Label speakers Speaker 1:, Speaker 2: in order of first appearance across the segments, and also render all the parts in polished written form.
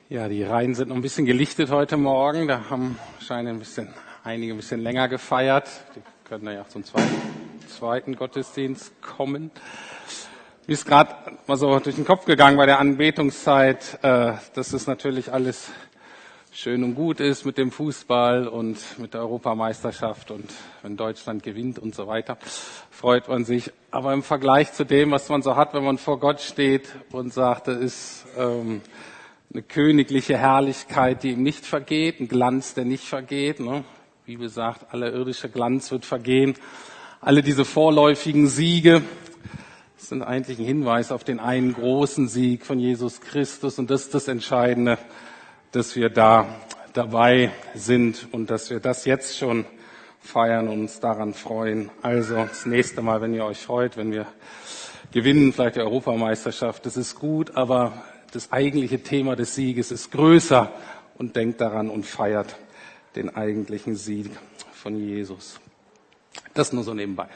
Speaker 1: Ja, die Reihen sind noch ein bisschen gelichtet heute Morgen. Da scheinen einige ein bisschen länger gefeiert. Die können ja zum zweiten Gottesdienst kommen. Mir ist gerade mal so durch den Kopf gegangen bei der Anbetungszeit, dass es natürlich alles schön und gut ist mit dem Fußball und mit der Europameisterschaft und wenn Deutschland gewinnt und so weiter, freut man sich. Aber im Vergleich zu dem, was man so hat, wenn man vor Gott steht und sagt, das ist eine königliche Herrlichkeit, die ihm nicht vergeht, ein Glanz, der nicht vergeht. Ne? Die Bibel sagt, aller irdische Glanz wird vergehen. Alle diese vorläufigen Siege sind eigentlich ein Hinweis auf den einen großen Sieg von Jesus Christus. Und das ist das Entscheidende, dass wir da dabei sind und dass wir das jetzt schon feiern und uns daran freuen. Also das nächste Mal, wenn ihr euch freut, wenn wir gewinnen, vielleicht die Europameisterschaft, das ist gut, aber das eigentliche Thema des Sieges ist größer und denkt daran und feiert den eigentlichen Sieg von Jesus. Das nur so nebenbei.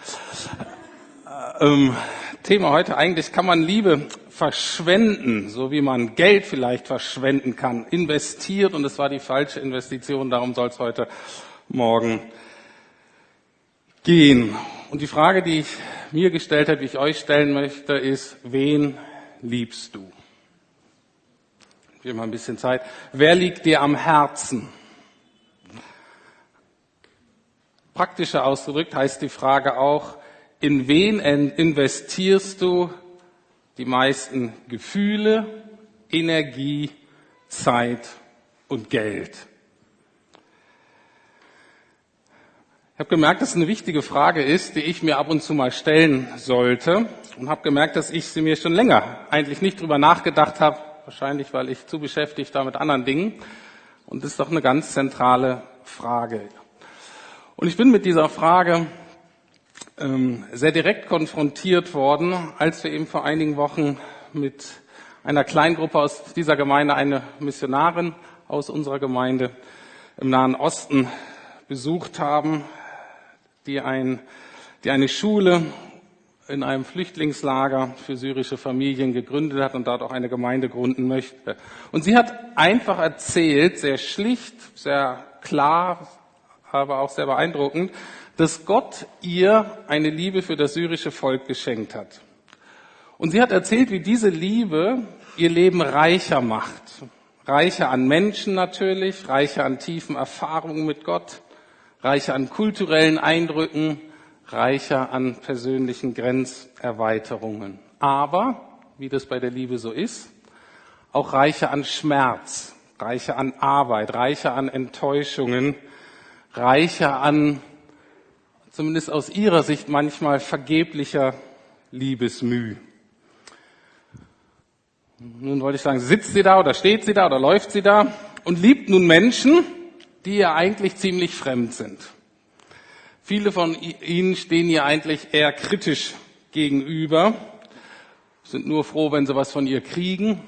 Speaker 1: Thema heute, eigentlich kann man Liebe verschwenden, so wie man Geld vielleicht verschwenden kann, investiert, und es war die falsche Investition, darum soll es heute Morgen gehen. Und die Frage, die ich mir gestellt habe, die ich euch stellen möchte, ist, wen liebst du? Wir haben mal ein bisschen Zeit. Wer liegt dir am Herzen? Praktischer ausgedrückt heißt die Frage auch, in wen investierst du die meisten Gefühle, Energie, Zeit und Geld? Ich habe gemerkt, dass es eine wichtige Frage ist, die ich mir ab und zu mal stellen sollte, und habe gemerkt, dass ich sie mir schon länger eigentlich nicht drüber nachgedacht habe, wahrscheinlich weil ich zu beschäftigt war mit anderen Dingen, und das ist doch eine ganz zentrale Frage. Und ich bin mit dieser Frage sehr direkt konfrontiert worden, als wir eben vor einigen Wochen mit einer Kleingruppe aus dieser Gemeinde, eine Missionarin aus unserer Gemeinde im Nahen Osten besucht haben, die eine Schule in einem Flüchtlingslager für syrische Familien gegründet hat und dort auch eine Gemeinde gründen möchte. Und sie hat einfach erzählt, sehr schlicht, sehr klar, aber auch sehr beeindruckend, dass Gott ihr eine Liebe für das syrische Volk geschenkt hat. Und sie hat erzählt, wie diese Liebe ihr Leben reicher macht. Reicher an Menschen natürlich, reicher an tiefen Erfahrungen mit Gott, reicher an kulturellen Eindrücken, reicher an persönlichen Grenzerweiterungen. Aber, wie das bei der Liebe so ist, auch reicher an Schmerz, reicher an Arbeit, reicher an Enttäuschungen, reicher an, zumindest aus ihrer Sicht, manchmal vergeblicher Liebesmüh. Nun wollte ich sagen, sitzt sie da oder steht sie da oder läuft sie da und liebt nun Menschen, die ihr eigentlich ziemlich fremd sind. Viele von ihnen stehen ihr eigentlich eher kritisch gegenüber, sind nur froh, wenn sie was von ihr kriegen.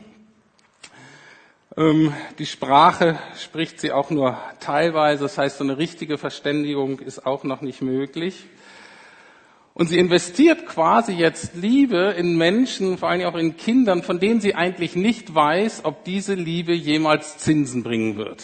Speaker 1: Die Sprache spricht sie auch nur teilweise, das heißt, so eine richtige Verständigung ist auch noch nicht möglich. Und sie investiert quasi jetzt Liebe in Menschen, vor allem auch in Kindern, von denen sie eigentlich nicht weiß, ob diese Liebe jemals Zinsen bringen wird.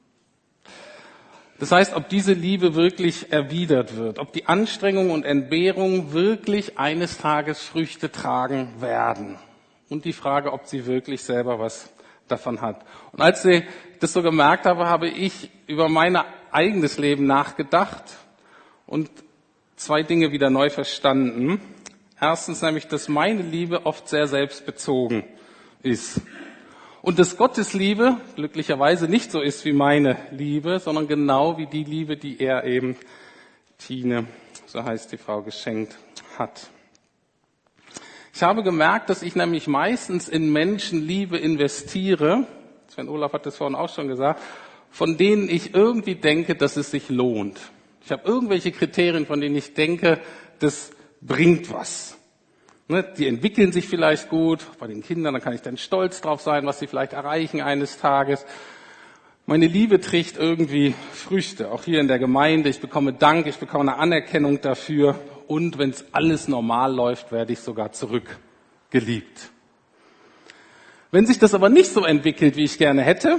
Speaker 1: Das heißt, ob diese Liebe wirklich erwidert wird, ob die Anstrengung und Entbehrung wirklich eines Tages Früchte tragen werden. Und die Frage, ob sie wirklich selber was davon hat. Und als ich das so gemerkt habe, habe ich über mein eigenes Leben nachgedacht und zwei Dinge wieder neu verstanden. Erstens nämlich, dass meine Liebe oft sehr selbstbezogen ist. Und dass Gottes Liebe glücklicherweise nicht so ist wie meine Liebe, sondern genau wie die Liebe, die er eben Tine, so heißt die Frau, geschenkt hat. Ich habe gemerkt, dass ich nämlich meistens in Menschen Liebe investiere, Sven Olaf hat das vorhin auch schon gesagt, von denen ich irgendwie denke, dass es sich lohnt. Ich habe irgendwelche Kriterien, von denen ich denke, das bringt was. Die entwickeln sich vielleicht gut, bei den Kindern, da kann ich dann stolz drauf sein, was sie vielleicht erreichen eines Tages. Meine Liebe trägt irgendwie Früchte, auch hier in der Gemeinde. Ich bekomme Dank, ich bekomme eine Anerkennung dafür. Und wenn es alles normal läuft, werde ich sogar zurückgeliebt. Wenn sich das aber nicht so entwickelt, wie ich gerne hätte,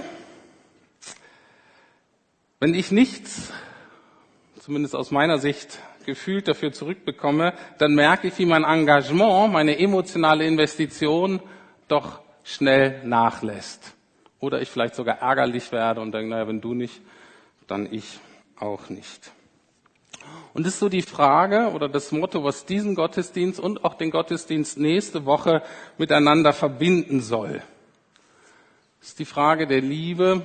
Speaker 1: wenn ich nichts, zumindest aus meiner Sicht, gefühlt dafür zurückbekomme, dann merke ich, wie mein Engagement, meine emotionale Investition doch schnell nachlässt. Oder ich vielleicht sogar ärgerlich werde und denke, naja, wenn du nicht, dann ich auch nicht. Und das ist so die Frage oder das Motto, was diesen Gottesdienst und auch den Gottesdienst nächste Woche miteinander verbinden soll. Das ist die Frage der Liebe,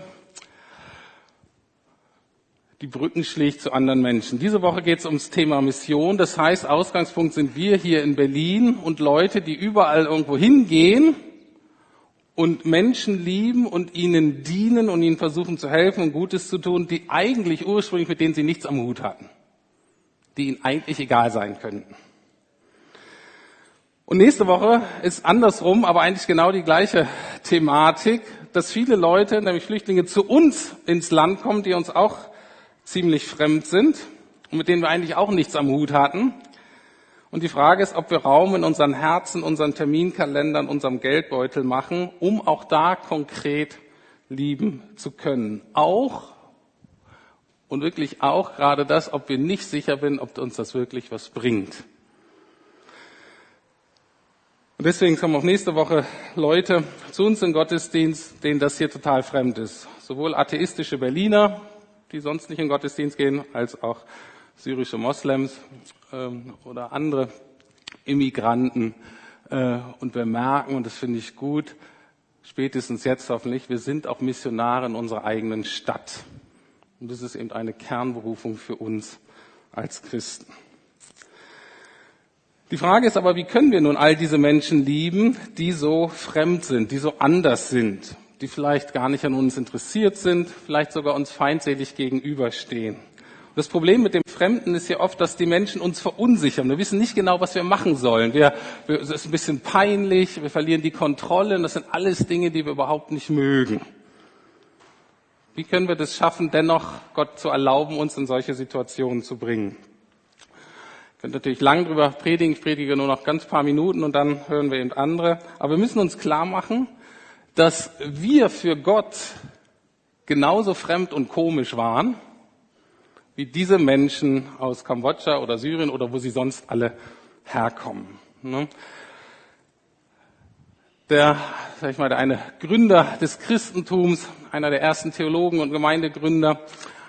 Speaker 1: die Brücken schlägt zu anderen Menschen. Diese Woche geht es ums Thema Mission. Das heißt, Ausgangspunkt sind wir hier in Berlin und Leute, die überall irgendwo hingehen und Menschen lieben und ihnen dienen und ihnen versuchen zu helfen und Gutes zu tun, die eigentlich ursprünglich mit denen sie nichts am Hut hatten, die ihnen eigentlich egal sein könnten. Und nächste Woche ist andersrum, aber eigentlich genau die gleiche Thematik, dass viele Leute, nämlich Flüchtlinge, zu uns ins Land kommen, die uns auch ziemlich fremd sind und mit denen wir eigentlich auch nichts am Hut hatten. Und die Frage ist, ob wir Raum in unseren Herzen, unseren Terminkalendern, unserem Geldbeutel machen, um auch da konkret lieben zu können. Auch und wirklich auch gerade das, ob wir nicht sicher sind, ob uns das wirklich was bringt. Und deswegen kommen auch nächste Woche Leute zu uns im Gottesdienst, denen das hier total fremd ist. Sowohl atheistische Berliner, die sonst nicht in den Gottesdienst gehen, als auch syrische Moslems oder andere Immigranten. Und wir merken, und das finde ich gut, spätestens jetzt hoffentlich, wir sind auch Missionare in unserer eigenen Stadt. Und das ist eben eine Kernberufung für uns als Christen. Die Frage ist aber, wie können wir nun all diese Menschen lieben, die so fremd sind, die so anders sind, die vielleicht gar nicht an uns interessiert sind, vielleicht sogar uns feindselig gegenüberstehen. Und das Problem mit dem Fremden ist ja oft, dass die Menschen uns verunsichern. Wir wissen nicht genau, was wir machen sollen. Es ist ein bisschen peinlich, wir verlieren die Kontrolle und das sind alles Dinge, die wir überhaupt nicht mögen. Wie können wir das schaffen, dennoch Gott zu erlauben, uns in solche Situationen zu bringen? Ihr könnt natürlich lang drüber predigen, ich predige nur noch ganz paar Minuten und dann hören wir eben andere. Aber wir müssen uns klar machen, dass wir für Gott genauso fremd und komisch waren, wie diese Menschen aus Kambodscha oder Syrien oder wo sie sonst alle herkommen. Der eine Gründer des Christentums, einer der ersten Theologen und Gemeindegründer,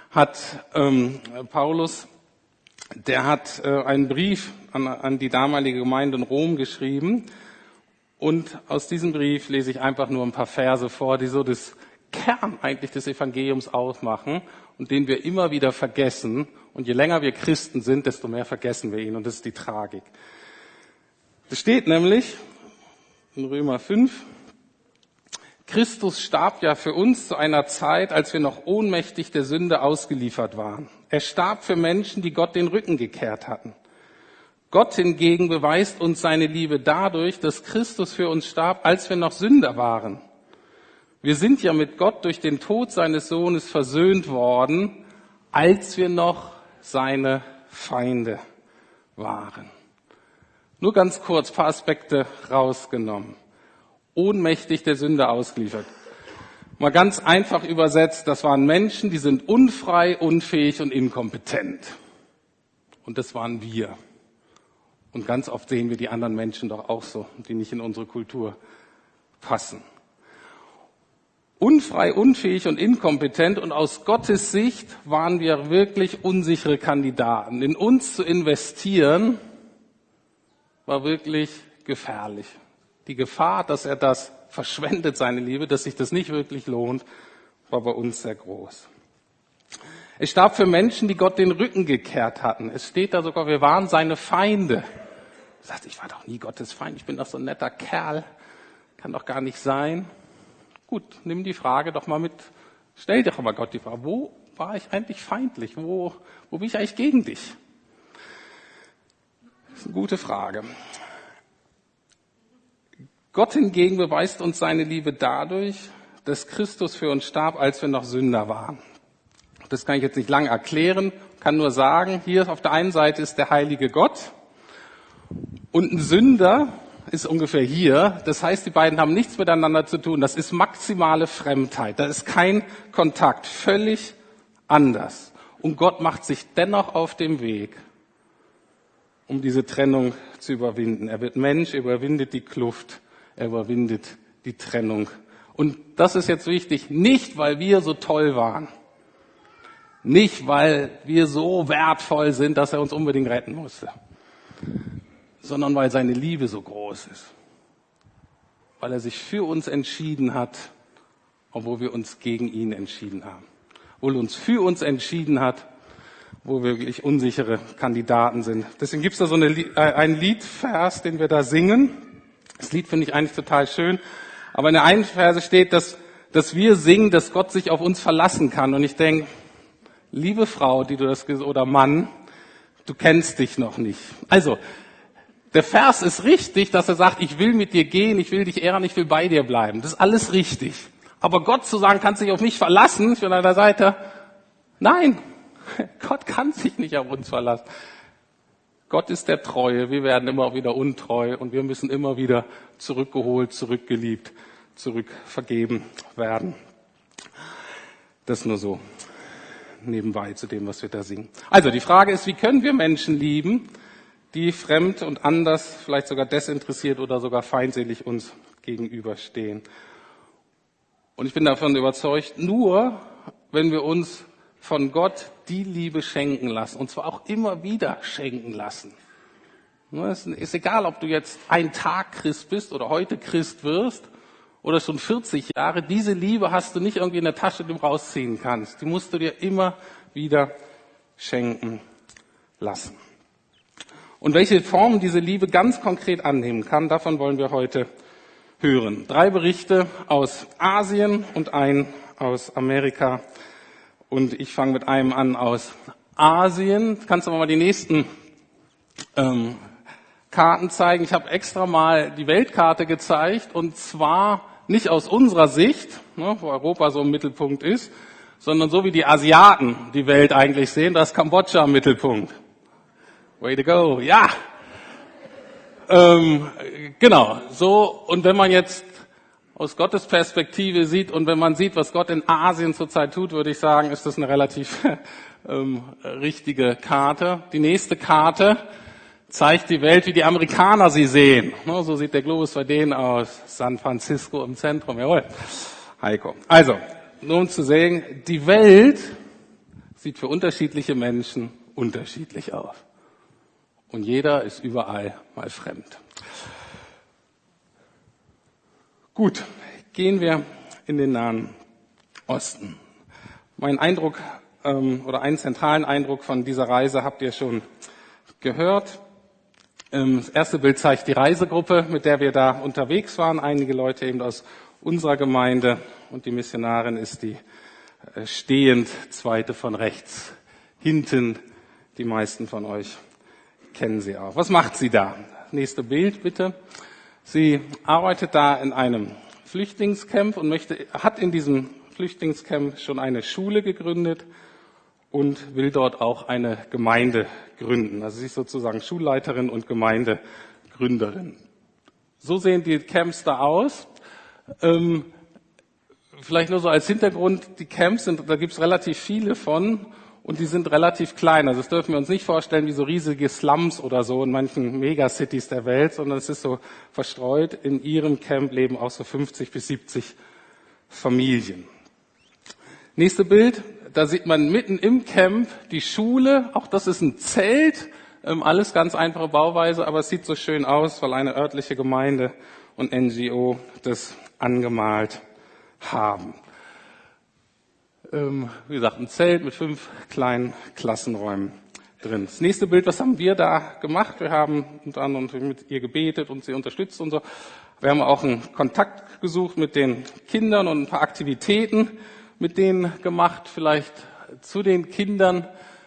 Speaker 1: Paulus, der hat einen Brief an die damalige Gemeinde in Rom geschrieben. Und aus diesem Brief lese ich einfach nur ein paar Verse vor, die so das Kern eigentlich des Evangeliums ausmachen und den wir immer wieder vergessen. Und je länger wir Christen sind, desto mehr vergessen wir ihn. Und das ist die Tragik. Es steht nämlich in Römer 5, Christus starb ja für uns zu einer Zeit, als wir noch ohnmächtig der Sünde ausgeliefert waren. Er starb für Menschen, die Gott den Rücken gekehrt hatten. Gott hingegen beweist uns seine Liebe dadurch, dass Christus für uns starb, als wir noch Sünder waren. Wir sind ja mit Gott durch den Tod seines Sohnes versöhnt worden, als wir noch seine Feinde waren. Nur ganz kurz ein paar Aspekte rausgenommen. Ohnmächtig der Sünde ausgeliefert. Mal ganz einfach übersetzt, das waren Menschen, die sind unfrei, unfähig und inkompetent. Und das waren wir. Und ganz oft sehen wir die anderen Menschen doch auch so, die nicht in unsere Kultur passen. Unfrei, unfähig und inkompetent und aus Gottes Sicht waren wir wirklich unsichere Kandidaten. In uns zu investieren, war wirklich gefährlich. Die Gefahr, dass er das verschwendet, seine Liebe, dass sich das nicht wirklich lohnt, war bei uns sehr groß. Es starb für Menschen, die Gott den Rücken gekehrt hatten. Es steht da sogar, wir waren seine Feinde. Er sagt, ich war doch nie Gottes Feind, ich bin doch so ein netter Kerl, kann doch gar nicht sein. Gut, nimm die Frage doch mal mit, stell dir doch mal Gott die Frage, wo war ich eigentlich feindlich, wo bin ich eigentlich gegen dich? Das ist eine gute Frage. Gott hingegen beweist uns seine Liebe dadurch, dass Christus für uns starb, als wir noch Sünder waren. Das kann ich jetzt nicht lang erklären, kann nur sagen, hier auf der einen Seite ist der heilige Gott und ein Sünder, ist ungefähr hier. Das heißt, die beiden haben nichts miteinander zu tun. Das ist maximale Fremdheit. Da ist kein Kontakt. Völlig anders. Und Gott macht sich dennoch auf den Weg, um diese Trennung zu überwinden. Er wird Mensch, er überwindet die Kluft, er überwindet die Trennung. Und das ist jetzt wichtig, nicht weil wir so toll waren, nicht weil wir so wertvoll sind, dass er uns unbedingt retten musste, sondern weil seine Liebe so groß ist, weil er sich für uns entschieden hat, obwohl wir uns gegen ihn entschieden haben, obwohl er uns für uns entschieden hat, wo wir wirklich unsichere Kandidaten sind. Deswegen gibt es da so einen Liedvers, den wir da singen. Das Lied finde ich eigentlich total schön. Aber in der einen Verse steht, dass wir singen, dass Gott sich auf uns verlassen kann. Und ich denke, liebe Frau, die du das oder Mann, du kennst dich noch nicht. Also, der Vers ist richtig, dass er sagt, ich will mit dir gehen, ich will dich ehren, ich will bei dir bleiben. Das ist alles richtig. Aber Gott zu sagen, kannst dich auf mich verlassen, ich bin an der Seite, nein. Gott kann sich nicht auf uns verlassen. Gott ist der Treue. Wir werden immer wieder untreu und wir müssen immer wieder zurückgeholt, zurückgeliebt, zurückvergeben werden. Das nur so nebenbei zu dem, was wir da singen. Also die Frage ist, wie können wir Menschen lieben, die fremd und anders, vielleicht sogar desinteressiert oder sogar feindselig uns gegenüberstehen? Und ich bin davon überzeugt, nur wenn wir uns von Gott die Liebe schenken lassen, und zwar auch immer wieder schenken lassen. Es ist egal, ob du jetzt einen Tag Christ bist oder heute Christ wirst oder schon 40 Jahre, diese Liebe hast du nicht irgendwie in der Tasche, die du rausziehen kannst. Die musst du dir immer wieder schenken lassen. Und welche Formen diese Liebe ganz konkret annehmen kann, davon wollen wir heute hören. 3 Berichte aus Asien und einen aus Amerika. Und ich fange mit einem an aus Asien. Kannst du mal die nächsten Karten zeigen? Ich habe extra mal die Weltkarte gezeigt und zwar nicht aus unserer Sicht, wo Europa so im Mittelpunkt ist, sondern so wie die Asiaten die Welt eigentlich sehen, da ist Kambodscha im Mittelpunkt. Way to go, ja! Genau, so. Und wenn man jetzt aus Gottes Perspektive sieht und wenn man sieht, was Gott in Asien zurzeit tut, würde ich sagen, ist das eine relativ richtige Karte. Die nächste Karte zeigt die Welt, wie die Amerikaner sie sehen. So sieht der Globus bei denen aus. San Francisco im Zentrum, jawohl. Heiko. Also, nur um zu sehen, die Welt sieht für unterschiedliche Menschen unterschiedlich aus. Und jeder ist überall mal fremd. Gut, gehen wir in den Nahen Osten. Mein Eindruck oder einen zentralen Eindruck von dieser Reise habt ihr schon gehört. Das erste Bild zeigt die Reisegruppe, mit der wir da unterwegs waren. Einige Leute eben aus unserer Gemeinde und die Missionarin ist die stehend zweite von rechts hinten. Die meisten von euch kennen sie auch. Was macht sie da? Nächste Bild bitte. Sie arbeitet da in einem Flüchtlingscamp und hat in diesem Flüchtlingscamp schon eine Schule gegründet und will dort auch eine Gemeinde gründen. Also sie ist sozusagen Schulleiterin und Gemeindegründerin. So sehen die Camps da aus. Vielleicht nur so als Hintergrund, die Camps da gibt es relativ viele von. Und die sind relativ klein. Also das dürfen wir uns nicht vorstellen wie so riesige Slums oder so in manchen Megacities der Welt, sondern es ist so verstreut. In ihrem Camp leben auch so 50 bis 70 Familien. Nächste Bild, da sieht man mitten im Camp die Schule. Auch das ist ein Zelt, alles ganz einfache Bauweise, aber es sieht so schön aus, weil eine örtliche Gemeinde und NGO das angemalt haben. Wie gesagt, ein Zelt mit 5 kleinen Klassenräumen drin. Das nächste Bild, was haben wir da gemacht? Wir haben unter anderem mit ihr gebetet und sie unterstützt und so. Wir haben auch einen Kontakt gesucht mit den Kindern und ein paar Aktivitäten mit denen gemacht, vielleicht zu den Kindern.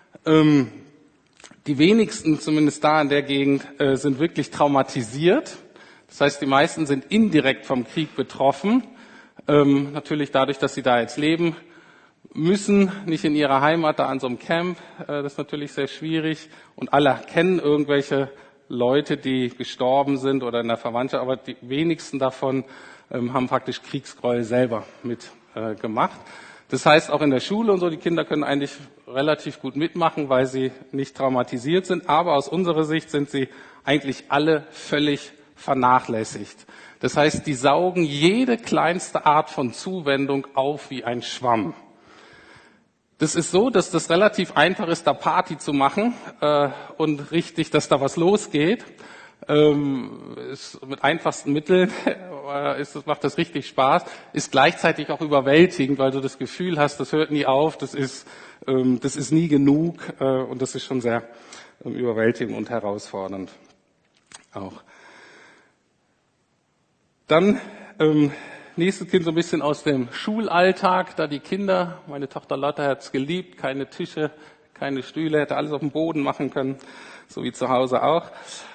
Speaker 1: Die wenigsten, zumindest da in der Gegend, sind wirklich traumatisiert. Das heißt, die meisten sind indirekt vom Krieg betroffen. Natürlich dadurch, dass sie da jetzt leben müssen, nicht in ihrer Heimat, da an so einem Camp. Das ist natürlich sehr schwierig. Und alle kennen irgendwelche Leute, die gestorben sind oder in der Verwandtschaft, aber die wenigsten davon haben praktisch Kriegsgräuel selber mitgemacht. Das heißt, auch in der Schule und so, die Kinder können eigentlich relativ gut mitmachen, weil sie nicht traumatisiert sind. Aber aus unserer Sicht sind sie eigentlich alle völlig vernachlässigt. Das heißt, die saugen jede kleinste Art von Zuwendung auf wie ein Schwamm. Das ist so, dass das relativ einfach ist, da Party zu machen und richtig, dass da was losgeht. Ist mit einfachsten Mitteln macht das richtig Spaß, ist gleichzeitig auch überwältigend, weil du das Gefühl hast, das hört nie auf, das ist nie genug und das ist schon sehr überwältigend und herausfordernd auch. Dann nächstes Kind so ein bisschen aus dem Schulalltag, da die Kinder, meine Tochter Lotte hat es geliebt, keine Tische, keine Stühle, hätte alles auf dem Boden machen können, so wie zu Hause auch.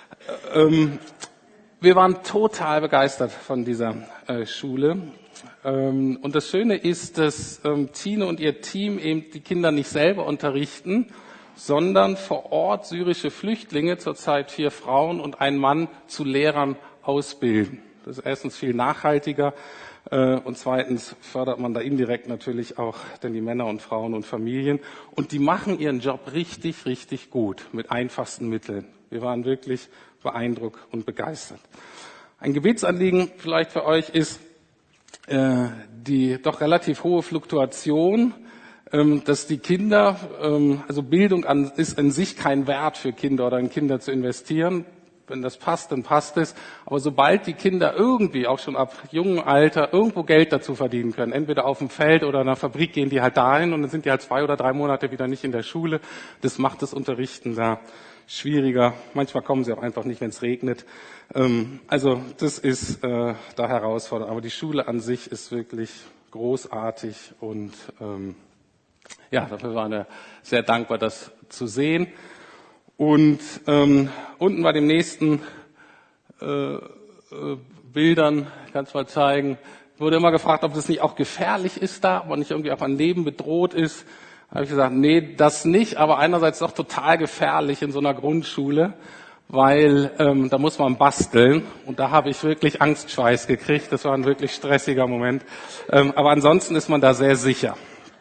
Speaker 1: Wir waren total begeistert von dieser Schule. Und das Schöne ist, dass Tine und ihr Team eben die Kinder nicht selber unterrichten, sondern vor Ort syrische Flüchtlinge, zurzeit 4 Frauen und ein Mann, zu Lehrern ausbilden. Das ist erstens viel nachhaltiger und zweitens fördert man da indirekt natürlich auch dann die Männer und Frauen und Familien. Und die machen ihren Job richtig, richtig gut mit einfachsten Mitteln. Wir waren wirklich beeindruckt und begeistert. Ein Gebetsanliegen vielleicht für euch ist die doch relativ hohe Fluktuation, dass die Kinder, also Bildung ist an sich kein Wert für Kinder oder in Kinder zu investieren. Wenn das passt, dann passt es. Aber sobald die Kinder irgendwie auch schon ab jungem Alter irgendwo Geld dazu verdienen können, entweder auf dem Feld oder in einer Fabrik, gehen die halt dahin und dann sind die halt 2 oder 3 Monate wieder nicht in der Schule. Das macht das Unterrichten da schwieriger. Manchmal kommen sie auch einfach nicht, wenn es regnet. Also das ist da herausfordernd. Aber die Schule an sich ist wirklich großartig und ja, dafür waren wir sehr dankbar, das zu sehen. Und unten bei den nächsten Bildern, kannst du mal zeigen, wurde immer gefragt, ob das nicht auch gefährlich ist da, ob nicht irgendwie auch ein Leben bedroht ist. Da habe ich gesagt, nee, das nicht, aber einerseits doch total gefährlich in so einer Grundschule, weil da muss man basteln und da habe ich wirklich Angstschweiß gekriegt. Das war ein wirklich stressiger Moment. Aber ansonsten ist man da sehr sicher.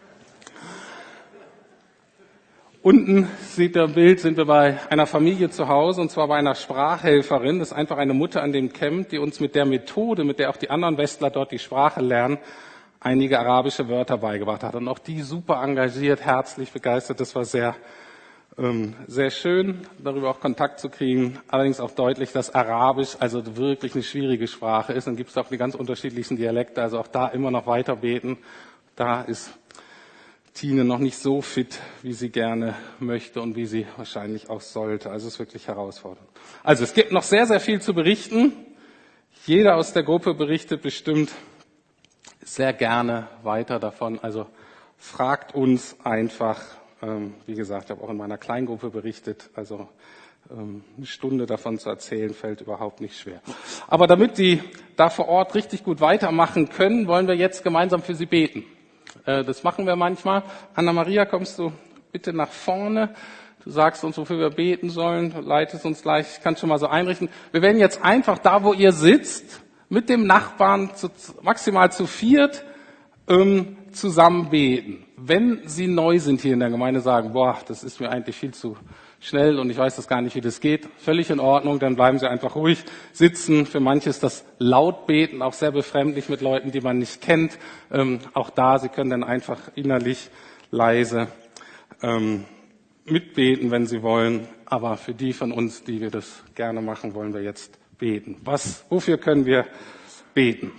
Speaker 1: Unten sieht ihr ein Bild, sind wir bei einer Familie zu Hause, und zwar bei einer Sprachhelferin. Das ist einfach eine Mutter an dem Camp, die uns mit der Methode, mit der auch die anderen Westler dort die Sprache lernen, einige arabische Wörter beigebracht hat. Und auch die super engagiert, herzlich begeistert. Das war sehr, sehr schön, darüber auch Kontakt zu kriegen. Allerdings auch deutlich, dass Arabisch also wirklich eine schwierige Sprache ist. Dann gibt es auch die ganz unterschiedlichsten Dialekte, also auch da immer noch weiter beten. Da ist Tine noch nicht so fit, wie sie gerne möchte und wie sie wahrscheinlich auch sollte. Also es ist wirklich herausfordernd. Also es gibt noch sehr, sehr viel zu berichten. Jeder aus der Gruppe berichtet bestimmt sehr gerne weiter davon. Also fragt uns einfach. Wie gesagt, ich habe auch in meiner Kleingruppe berichtet. Also eine Stunde davon zu erzählen, fällt überhaupt nicht schwer. Aber damit die da vor Ort richtig gut weitermachen können, wollen wir jetzt gemeinsam für sie beten. Das machen wir manchmal. Anna-Maria, kommst du bitte nach vorne. Du sagst uns, wofür wir beten sollen, leitest uns gleich, kannst schon mal so einrichten. Wir werden jetzt einfach da, wo ihr sitzt, mit dem Nachbarn maximal zu 4 zusammen beten. Wenn Sie neu sind hier in der Gemeinde, sagen, boah, das ist mir eigentlich viel zu schnell und ich weiß das gar nicht, wie das geht, völlig in Ordnung, dann bleiben Sie einfach ruhig sitzen. Für manche ist das Lautbeten auch sehr befremdlich mit Leuten, die man nicht kennt. Auch da, Sie können dann einfach innerlich leise mitbeten, wenn Sie wollen. Aber für die von uns, die wir das gerne machen, wollen wir jetzt beten. Wofür können wir beten?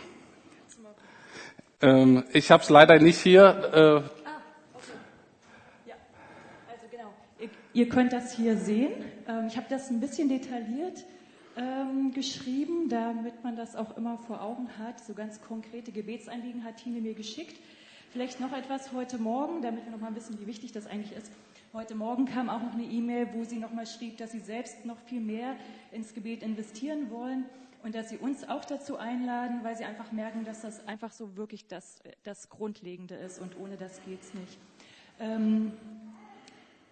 Speaker 1: Ich habe es leider nicht hier.
Speaker 2: Okay. Ja, also genau. Ihr könnt das hier sehen. Ich habe das ein bisschen detailliert geschrieben, damit man das auch immer vor Augen hat. So ganz konkrete Gebetsanliegen hat Tine mir geschickt. Vielleicht noch etwas heute Morgen, damit wir noch mal wissen, wie wichtig das eigentlich ist. Heute Morgen kam auch noch eine E-Mail, wo sie noch mal schrieb, dass sie selbst noch viel mehr ins Gebet investieren wollen. Und dass sie uns auch dazu einladen, weil sie einfach merken, dass das einfach so wirklich das Grundlegende ist und ohne das geht's nicht.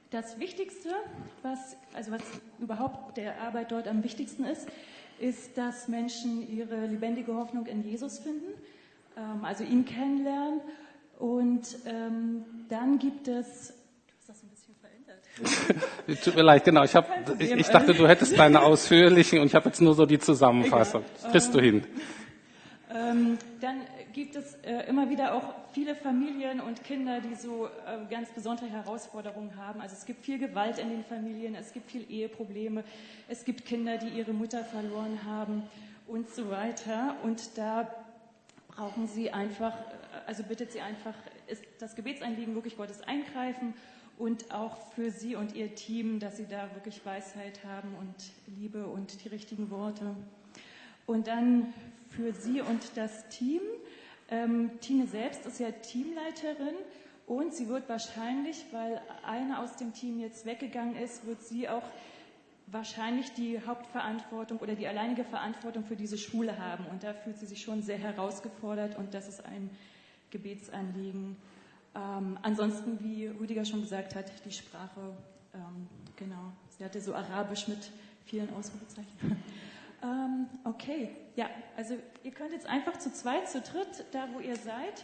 Speaker 2: Das Wichtigste, was überhaupt der Arbeit dort am wichtigsten ist, dass Menschen ihre lebendige Hoffnung in Jesus finden, also ihn kennenlernen. Und dann gibt es... Du hast das ein bisschen verändert.
Speaker 1: Tut mir leid, genau. Ich dachte, du hättest deine ausführlichen und ich habe jetzt nur so die Zusammenfassung. Kriegst du hin.
Speaker 2: Dann gibt es immer wieder auch viele Familien und Kinder, die so ganz besondere Herausforderungen haben. Also es gibt viel Gewalt in den Familien, es gibt viel Eheprobleme, es gibt Kinder, die ihre Mutter verloren haben und so weiter. Und da brauchen sie einfach, also bittet sie einfach, ist das Gebetsanliegen wirklich Gottes Eingreifen und auch für sie und ihr Team, dass sie da wirklich Weisheit haben und Liebe und die richtigen Worte. Und dann für sie und das Team. Tine selbst ist ja Teamleiterin und sie wird wahrscheinlich, weil einer aus dem Team jetzt weggegangen ist, wird sie auch wahrscheinlich die Hauptverantwortung oder die alleinige Verantwortung für diese Schule haben. Und da fühlt sie sich schon sehr herausgefordert und das ist ein Gebetsanliegen. Ansonsten, wie Rüdiger schon gesagt hat, die Sprache, genau, sie hatte so Arabisch mit vielen Ausrufezeichen. Okay, ja, also ihr könnt jetzt einfach zu zweit, zu dritt, da wo ihr seid,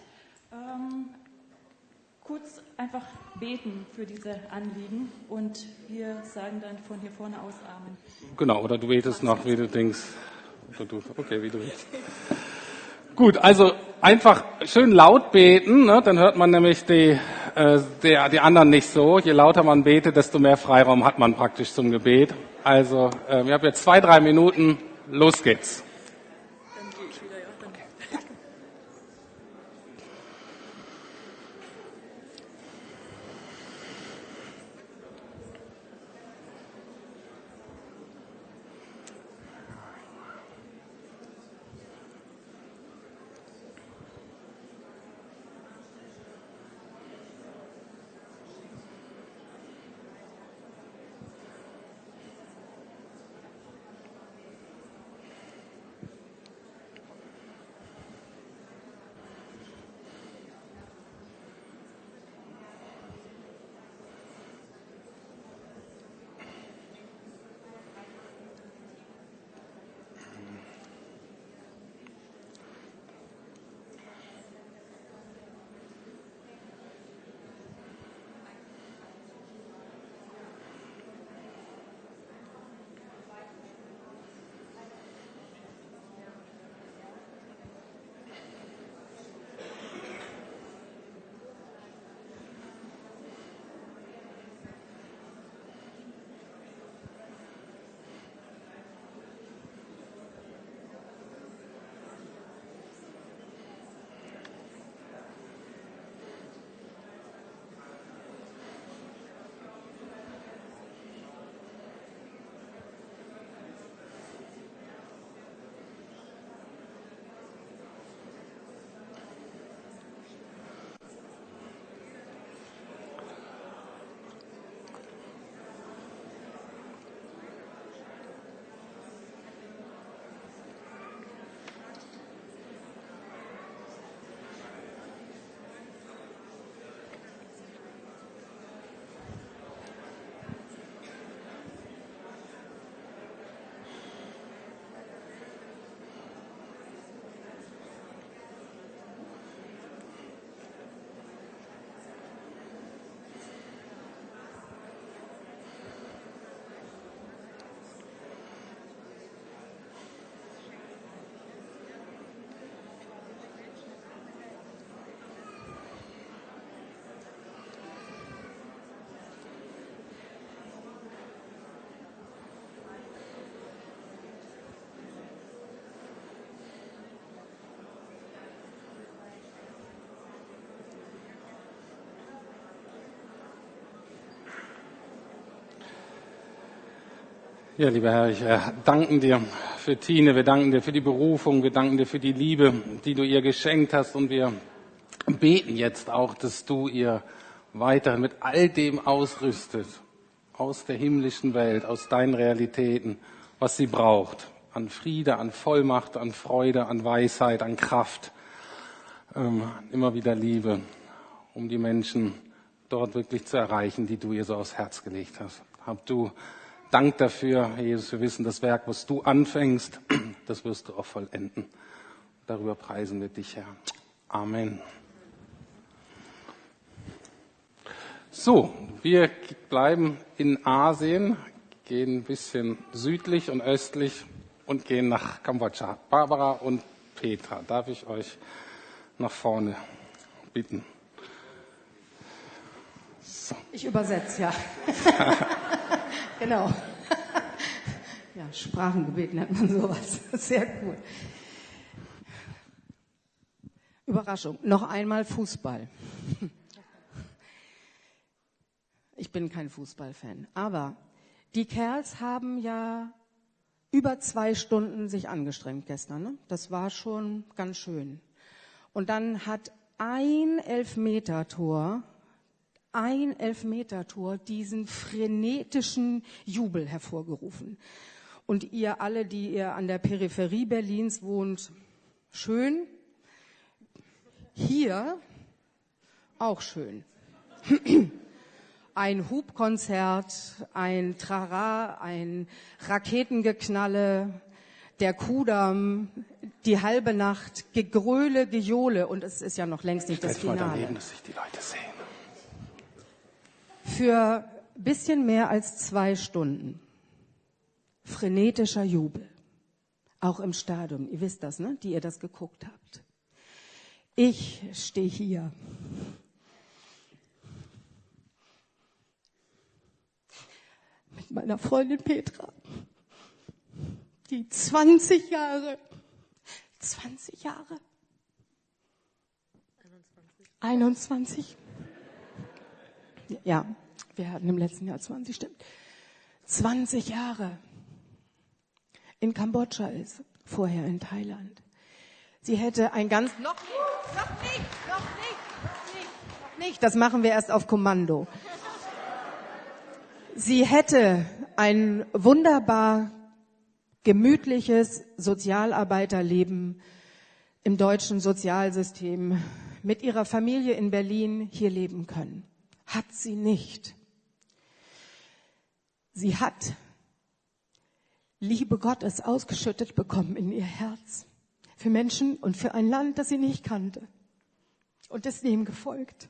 Speaker 2: kurz einfach beten für diese Anliegen und wir sagen dann von hier vorne aus Amen.
Speaker 1: Genau, oder du betest noch, wie du denkst. Okay, wie du willst. Gut, also einfach schön laut beten, ne? Dann hört man nämlich die anderen nicht so. Je lauter man betet, desto mehr Freiraum hat man praktisch zum Gebet. Also, wir haben jetzt 2-3 Minuten. Los geht's.
Speaker 2: Dann gehe ich wieder, ja.
Speaker 1: Ja, lieber Herr, ich danken dir für Tine, wir danken dir für die Berufung, wir danken dir für die Liebe, die du ihr geschenkt hast und wir beten jetzt auch, dass du ihr weiterhin mit all dem ausrüstet, aus der himmlischen Welt, aus deinen Realitäten, was sie braucht, an Friede, an Vollmacht, an Freude, an Weisheit, an Kraft, immer wieder Liebe, um die Menschen dort wirklich zu erreichen, die du ihr so aufs Herz gelegt hast. Hab du Dank dafür, Herr Jesus, wir wissen, das Werk, was du anfängst, das wirst du auch vollenden. Darüber preisen wir dich, Herr. Amen. So, wir bleiben in Asien, gehen ein bisschen südlich und östlich und gehen nach Kambodscha. Barbara und Petra, darf ich euch nach vorne bitten? So.
Speaker 3: Ich übersetze, ja. Genau. Ja, Sprachengebet nennt man sowas. Sehr gut. Überraschung. Noch einmal Fußball. Ich bin kein Fußballfan. Aber die Kerls haben ja über 2 Stunden sich angestrengt gestern. Ne? Das war schon ganz schön. Und dann hat ein Elfmetertor diesen frenetischen Jubel hervorgerufen. Und ihr alle, die ihr an der Peripherie Berlins wohnt, schön. Hier auch schön. Ein Hubkonzert, ein Trara, ein Raketengeknalle, der Kudamm, die halbe Nacht, Gegröle, Gejohle und es ist ja noch längst nicht das Finale.
Speaker 1: Daneben, dass sich die Leute sehen.
Speaker 3: Für ein bisschen mehr als 2 Stunden frenetischer Jubel, auch im Stadion. Ihr wisst das, ne? Die ihr das geguckt habt. Ich stehe hier. Mit meiner Freundin Petra, die 20 Jahre, 21. Ja, wir hatten im letzten Jahr 20, stimmt. 20 Jahre in Kambodscha ist, vorher in Thailand. Sie hätte ein ganz... Noch nicht. Das machen wir erst auf Kommando. Sie hätte ein wunderbar gemütliches Sozialarbeiterleben im deutschen Sozialsystem mit ihrer Familie in Berlin hier leben können. Hat sie nicht. Sie hat Liebe Gottes ausgeschüttet bekommen in ihr Herz. Für Menschen und für ein Land, das sie nicht kannte. Und ist dem gefolgt.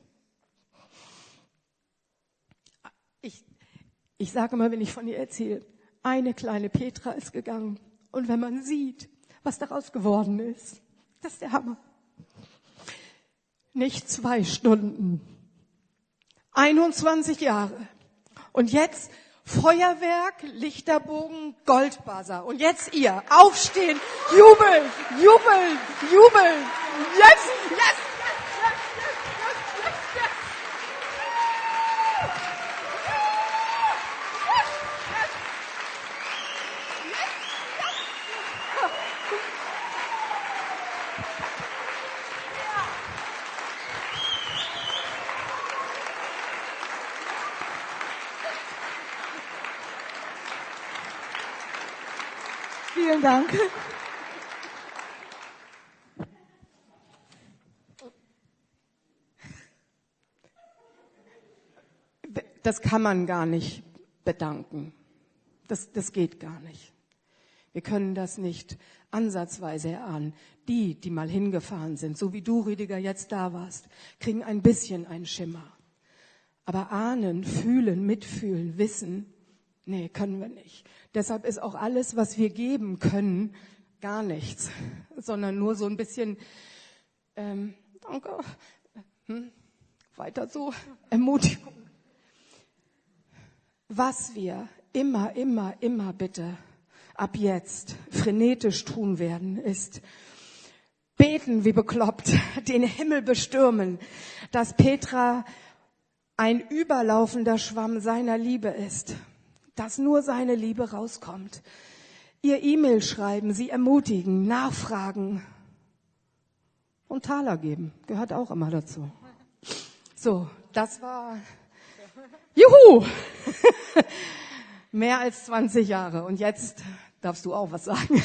Speaker 3: Ich sage immer, wenn ich von ihr erzähle, eine kleine Petra ist gegangen. Und wenn man sieht, was daraus geworden ist, das ist der Hammer. Nicht 2 Stunden. 21 Jahre. Und jetzt Feuerwerk, Lichterbogen, Goldbuzzer. Und jetzt ihr. Aufstehen, jubeln, jubeln, jubeln. Yes, yes, yes, yes, yes, yes, yes. Vielen Dank. Das kann man gar nicht bedanken. Das geht gar nicht. Wir können das nicht ansatzweise erahnen. Die mal hingefahren sind, so wie du, Rüdiger, jetzt da warst, kriegen ein bisschen einen Schimmer. Aber ahnen, fühlen, mitfühlen, wissen, nee, können wir nicht. Deshalb ist auch alles, was wir geben können, gar nichts, sondern nur so ein bisschen, danke, weiter so, Ermutigung. Was wir immer bitte ab jetzt frenetisch tun werden, ist beten wie bekloppt, den Himmel bestürmen, dass Petra ein überlaufender Schwamm seiner Liebe ist, dass nur seine Liebe rauskommt. Ihr E-Mail schreiben, sie ermutigen, nachfragen und Taler geben, gehört auch immer dazu. So, das war, juhu, mehr als 20 Jahre und jetzt darfst du auch was sagen.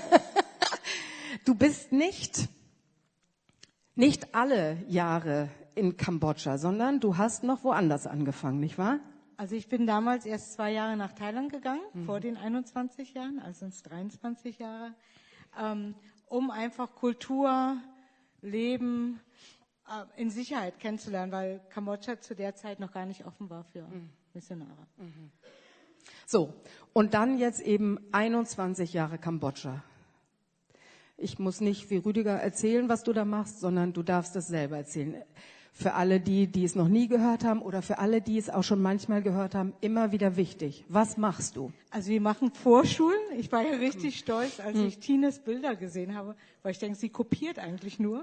Speaker 3: Du bist nicht alle Jahre in Kambodscha, sondern du hast noch woanders angefangen, nicht wahr?
Speaker 4: Also ich bin damals erst 2 Jahre nach Thailand gegangen, vor den 21 Jahren, also sind es 23 Jahre, um einfach Kultur, Leben in Sicherheit kennenzulernen, weil Kambodscha zu der Zeit noch gar nicht offen war für Missionare.
Speaker 3: So, und dann jetzt eben 21 Jahre Kambodscha. Ich muss nicht wie Rüdiger erzählen, was du da machst, sondern du darfst es selber erzählen. Für alle die es noch nie gehört haben oder für alle, die es auch schon manchmal gehört haben, immer wieder wichtig. Was machst du?
Speaker 4: Also wir machen Vorschulen. Ich war ja richtig stolz, als ich Tines Bilder gesehen habe, weil ich denke, sie kopiert eigentlich nur.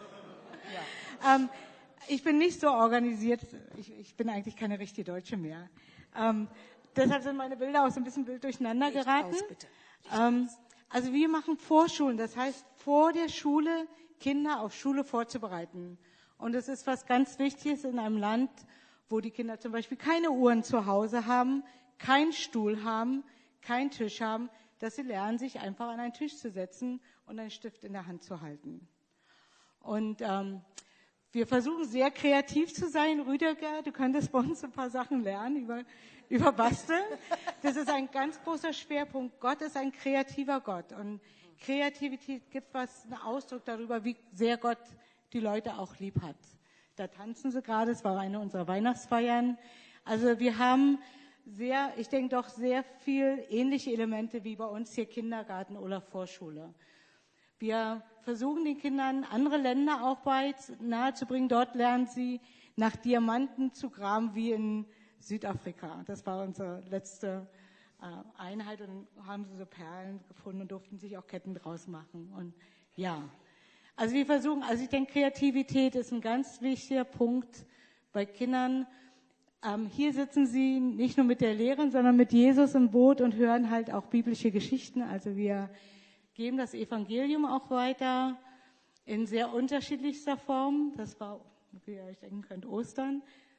Speaker 4: Ich bin nicht so organisiert. Ich bin eigentlich keine richtige Deutsche mehr. Deshalb sind meine Bilder auch so ein bisschen wild durcheinander geraten. Also wir machen Vorschulen. Das heißt, vor der Schule Kinder auf Schule vorzubereiten. Und es ist was ganz Wichtiges in einem Land, wo die Kinder zum Beispiel keine Uhren zu Hause haben, keinen Stuhl haben, keinen Tisch haben, dass sie lernen, sich einfach an einen Tisch zu setzen und einen Stift in der Hand zu halten. Und wir versuchen sehr kreativ zu sein. Rüdiger, du könntest bei uns ein paar Sachen lernen über Basteln. Das ist ein ganz großer Schwerpunkt. Gott ist ein kreativer Gott. Und Kreativität gibt einen Ausdruck darüber, wie sehr Gott die Leute auch lieb hat. Da tanzen sie gerade, es war eine unserer Weihnachtsfeiern. Also wir haben ich denke doch sehr viel ähnliche Elemente wie bei uns hier Kindergarten oder Vorschule. Wir versuchen den Kindern andere Länder auch nahezubringen. Dort lernen sie nach Diamanten zu graben wie in Südafrika. Das war unsere letzte Einheit und haben sie so Perlen gefunden und durften sich auch Ketten draus machen. Und ja. Also wir versuchen, ich denke, Kreativität ist ein ganz wichtiger Punkt bei Kindern. Hier sitzen sie nicht nur mit der Lehrerin, sondern mit Jesus im Boot und hören halt auch biblische Geschichten. Also wir geben das Evangelium auch weiter in sehr unterschiedlichster Form. Das war, wie ihr euch denken könnt, Ostern.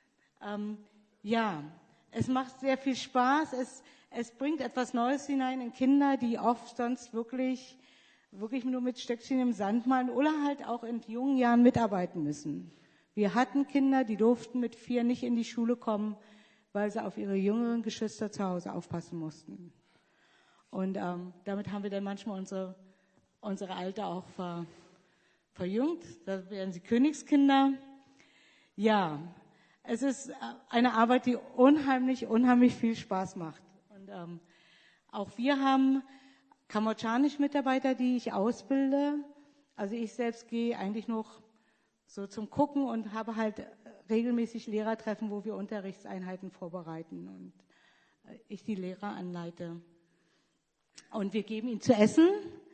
Speaker 4: Es macht sehr viel Spaß. Es bringt etwas Neues hinein in Kinder, die oft sonst wirklich nur mit Stöckchen im Sand malen oder halt auch in jungen Jahren mitarbeiten müssen. Wir hatten Kinder, die durften mit 4 nicht in die Schule kommen, weil sie auf ihre jüngeren Geschwister zu Hause aufpassen mussten. Und damit haben wir dann manchmal unsere Alter auch verjüngt. Da werden sie Königskinder. Ja, es ist eine Arbeit, die unheimlich viel Spaß macht. Und auch wir haben kambodschanische Mitarbeiter, die ich ausbilde. Also ich selbst gehe eigentlich noch so zum Gucken und habe halt regelmäßig Lehrertreffen, wo wir Unterrichtseinheiten vorbereiten und ich die Lehrer anleite. Und wir geben ihnen zu essen.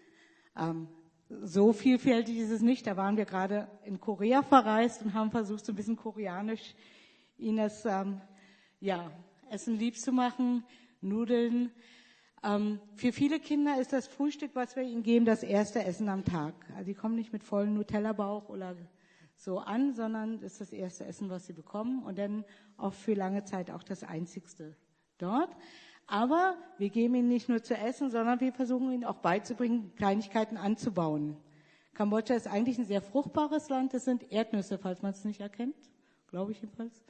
Speaker 4: So vielfältig ist es nicht. Da waren wir gerade in Korea verreist und haben versucht, so ein bisschen koreanisch ihnen das Essen lieb zu machen. Nudeln. Für viele Kinder ist das Frühstück, was wir ihnen geben, das erste Essen am Tag. Also die kommen nicht mit vollem Nutella-Bauch oder so an, sondern das ist das erste Essen, was sie bekommen und dann auch für lange Zeit auch das einzigste dort. Aber wir geben ihnen nicht nur zu essen, sondern wir versuchen ihnen auch beizubringen, Kleinigkeiten anzubauen. Kambodscha ist eigentlich ein sehr fruchtbares Land. Das sind Erdnüsse, falls man es nicht erkennt, glaube ich jedenfalls.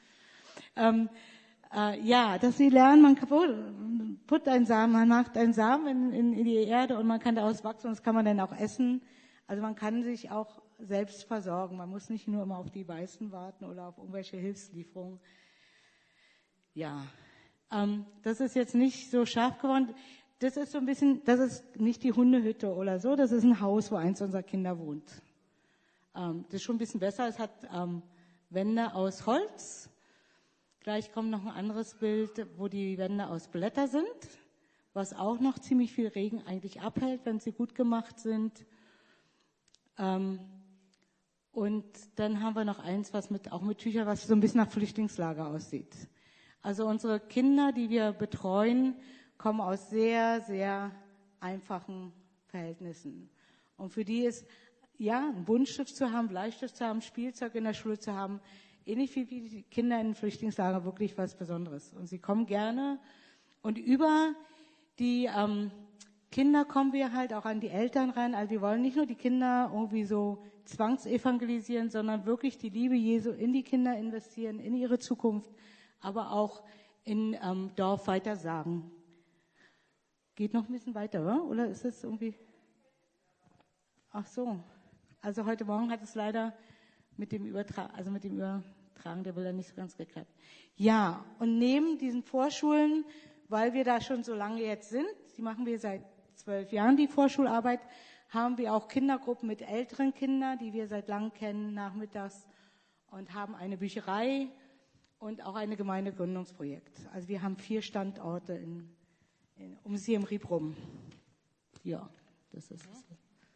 Speaker 4: Dass sie lernen, man putzt einen Samen, man macht einen Samen in die Erde und man kann daraus wachsen und das kann man dann auch essen. Also man kann sich auch selbst versorgen. Man muss nicht nur immer auf die Weißen warten oder auf irgendwelche Hilfslieferungen. Ja, das ist jetzt nicht so scharf geworden. Das ist so ein bisschen, das ist nicht die Hundehütte oder so, das ist ein Haus, wo eins unserer Kinder wohnt. Das ist schon ein bisschen besser. Es hat Wände aus Holz. Gleich kommt noch ein anderes Bild, wo die Wände aus Blätter sind, was auch noch ziemlich viel Regen eigentlich abhält, wenn sie gut gemacht sind. Und dann haben wir noch eins, was auch mit Tüchern, was so ein bisschen nach Flüchtlingslager aussieht. Also unsere Kinder, die wir betreuen, kommen aus sehr, sehr einfachen Verhältnissen. Und für die ist, einen Buntstift zu haben, Bleistift zu haben, Spielzeug in der Schule zu haben, ähnlich wie die Kinder in Flüchtlingslager wirklich was Besonderes. Und sie kommen gerne. Und über die Kinder kommen wir halt auch an die Eltern ran. Also wir wollen nicht nur die Kinder irgendwie so zwangsevangelisieren, sondern wirklich die Liebe Jesu in die Kinder investieren, in ihre Zukunft, aber auch in Dorf weitersagen. Geht noch ein bisschen weiter, oder ist es irgendwie... Ach so. Also heute Morgen hat es leider mit dem Übertragen der Bilder nicht so ganz geklappt. Ja, und neben diesen Vorschulen, weil wir da schon so lange jetzt sind, die machen wir seit 12 Jahren, die Vorschularbeit, haben wir auch Kindergruppen mit älteren Kindern, die wir seit langem kennen, nachmittags, und haben eine Bücherei und auch ein Gemeindegründungsprojekt. Also wir haben 4 Standorte um Siem Reap rum. Ja, das ist es.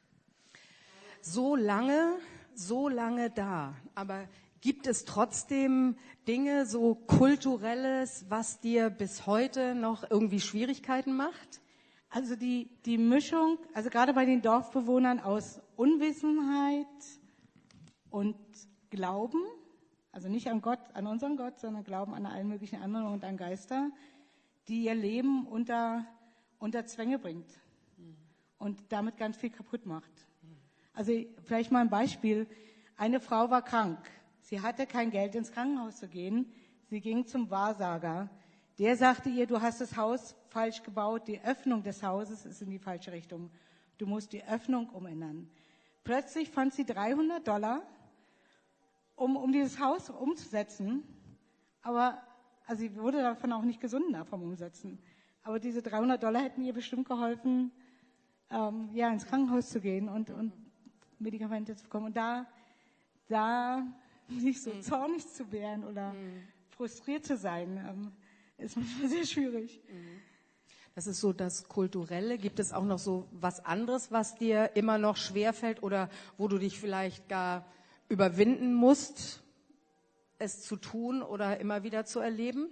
Speaker 3: So lange da. Aber gibt es trotzdem Dinge, so Kulturelles, was dir bis heute noch irgendwie Schwierigkeiten macht?
Speaker 4: Also die Mischung, also gerade bei den Dorfbewohnern aus Unwissenheit und Glauben, also nicht an Gott, an unseren Gott, sondern Glauben an allen möglichen anderen und an Geister, die ihr Leben unter Zwänge bringt und damit ganz viel kaputt macht. Also vielleicht mal ein Beispiel. Eine Frau war krank. Sie hatte kein Geld, ins Krankenhaus zu gehen. Sie ging zum Wahrsager. Der sagte ihr, du hast das Haus falsch gebaut. Die Öffnung des Hauses ist in die falsche Richtung. Du musst die Öffnung umändern. Plötzlich fand sie $300, um dieses Haus umzusetzen. Aber also sie wurde davon auch nicht gesunder vom Umsetzen. Aber diese $300 hätten ihr bestimmt geholfen, ins Krankenhaus zu gehen und Medikamente zu bekommen. Und da nicht so zornig zu werden oder frustriert zu sein, ist manchmal sehr schwierig.
Speaker 3: Das ist so das Kulturelle. Gibt es auch noch so was anderes, was dir immer noch schwerfällt oder wo du dich vielleicht gar überwinden musst, es zu tun oder immer wieder zu erleben?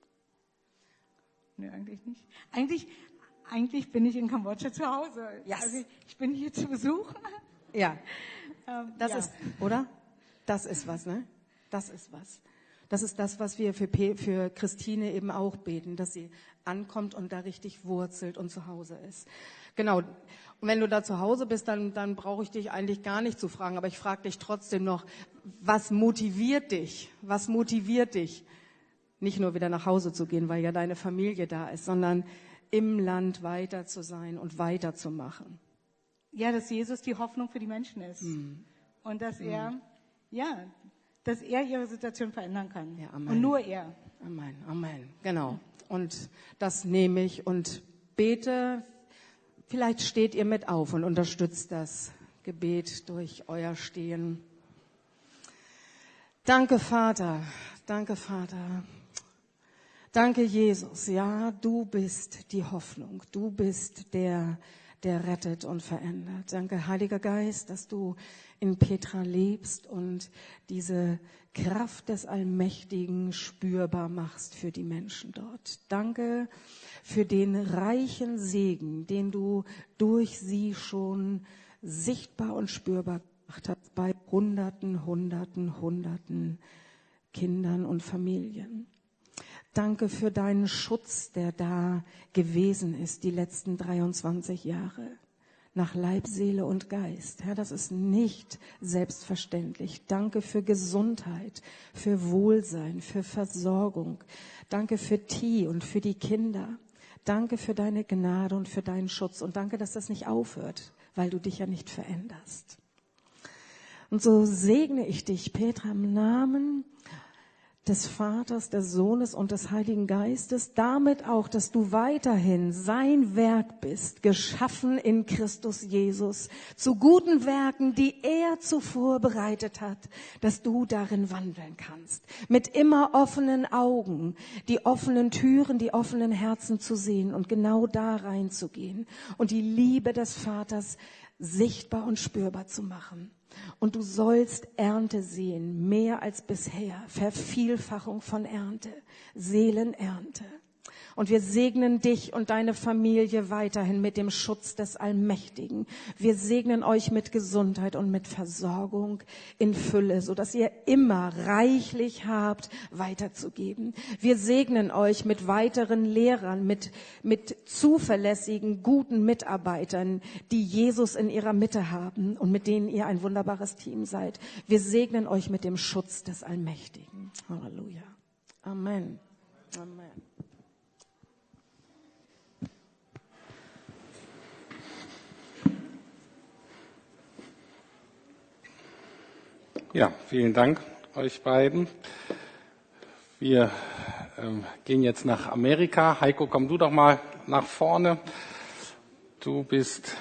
Speaker 4: Nee, eigentlich nicht. Eigentlich bin ich in Kambodscha zu Hause.
Speaker 3: Yes.
Speaker 4: Also ich bin hier zu Besuch.
Speaker 3: Ja, das ist, oder? Das ist was, ne? Das ist was. Das ist das, was wir für Christine eben auch beten, dass sie ankommt und da richtig wurzelt und zu Hause ist. Genau. Und wenn du da zu Hause bist, dann brauche ich dich eigentlich gar nicht zu fragen, aber ich frage dich trotzdem noch, was motiviert dich? Was motiviert dich? Nicht nur wieder nach Hause zu gehen, weil ja deine Familie da ist, sondern im Land weiter zu sein und weiterzumachen.
Speaker 4: Ja, dass Jesus die Hoffnung für die Menschen ist. Und dass er ihre Situation verändern kann.
Speaker 3: Ja, Amen.
Speaker 4: Und nur er.
Speaker 3: Amen, Amen, genau. Und das nehme ich und bete. Vielleicht steht ihr mit auf und unterstützt das Gebet durch euer Stehen. Danke, Vater. Danke, Vater. Danke, Jesus. Ja, du bist die Hoffnung. Du bist der rettet und verändert. Danke, Heiliger Geist, dass du in Petra lebst und diese Kraft des Allmächtigen spürbar machst für die Menschen dort. Danke für den reichen Segen, den du durch sie schon sichtbar und spürbar gemacht hast bei Hunderten Kindern und Familien. Danke für deinen Schutz, der da gewesen ist, die letzten 23 Jahre. Nach Leib, Seele und Geist. Herr, das ist nicht selbstverständlich. Danke für Gesundheit, für Wohlsein, für Versorgung. Danke für Ti und für die Kinder. Danke für deine Gnade und für deinen Schutz. Und danke, dass das nicht aufhört, weil du dich ja nicht veränderst. Und so segne ich dich, Petra, im Namen des Vaters, des Sohnes und des Heiligen Geistes, damit auch, dass du weiterhin sein Werk bist, geschaffen in Christus Jesus, zu guten Werken, die er zuvor bereitet hat, dass du darin wandeln kannst, mit immer offenen Augen, die offenen Türen, die offenen Herzen zu sehen und genau da reinzugehen und die Liebe des Vaters sichtbar und spürbar zu machen. Und du sollst Ernte sehen, mehr als bisher. Vervielfachung von Ernte, Seelenernte. Und wir segnen dich und deine Familie weiterhin mit dem Schutz des Allmächtigen. Wir segnen euch mit Gesundheit und mit Versorgung in Fülle, sodass ihr immer reichlich habt, weiterzugeben. Wir segnen euch mit weiteren Lehrern, mit zuverlässigen, guten Mitarbeitern, die Jesus in ihrer Mitte haben und mit denen ihr ein wunderbares Team seid. Wir segnen euch mit dem Schutz des Allmächtigen. Halleluja. Amen. Amen.
Speaker 1: Ja, vielen Dank euch beiden. Wir gehen jetzt nach Amerika. Heiko, komm du doch mal nach vorne. Du bist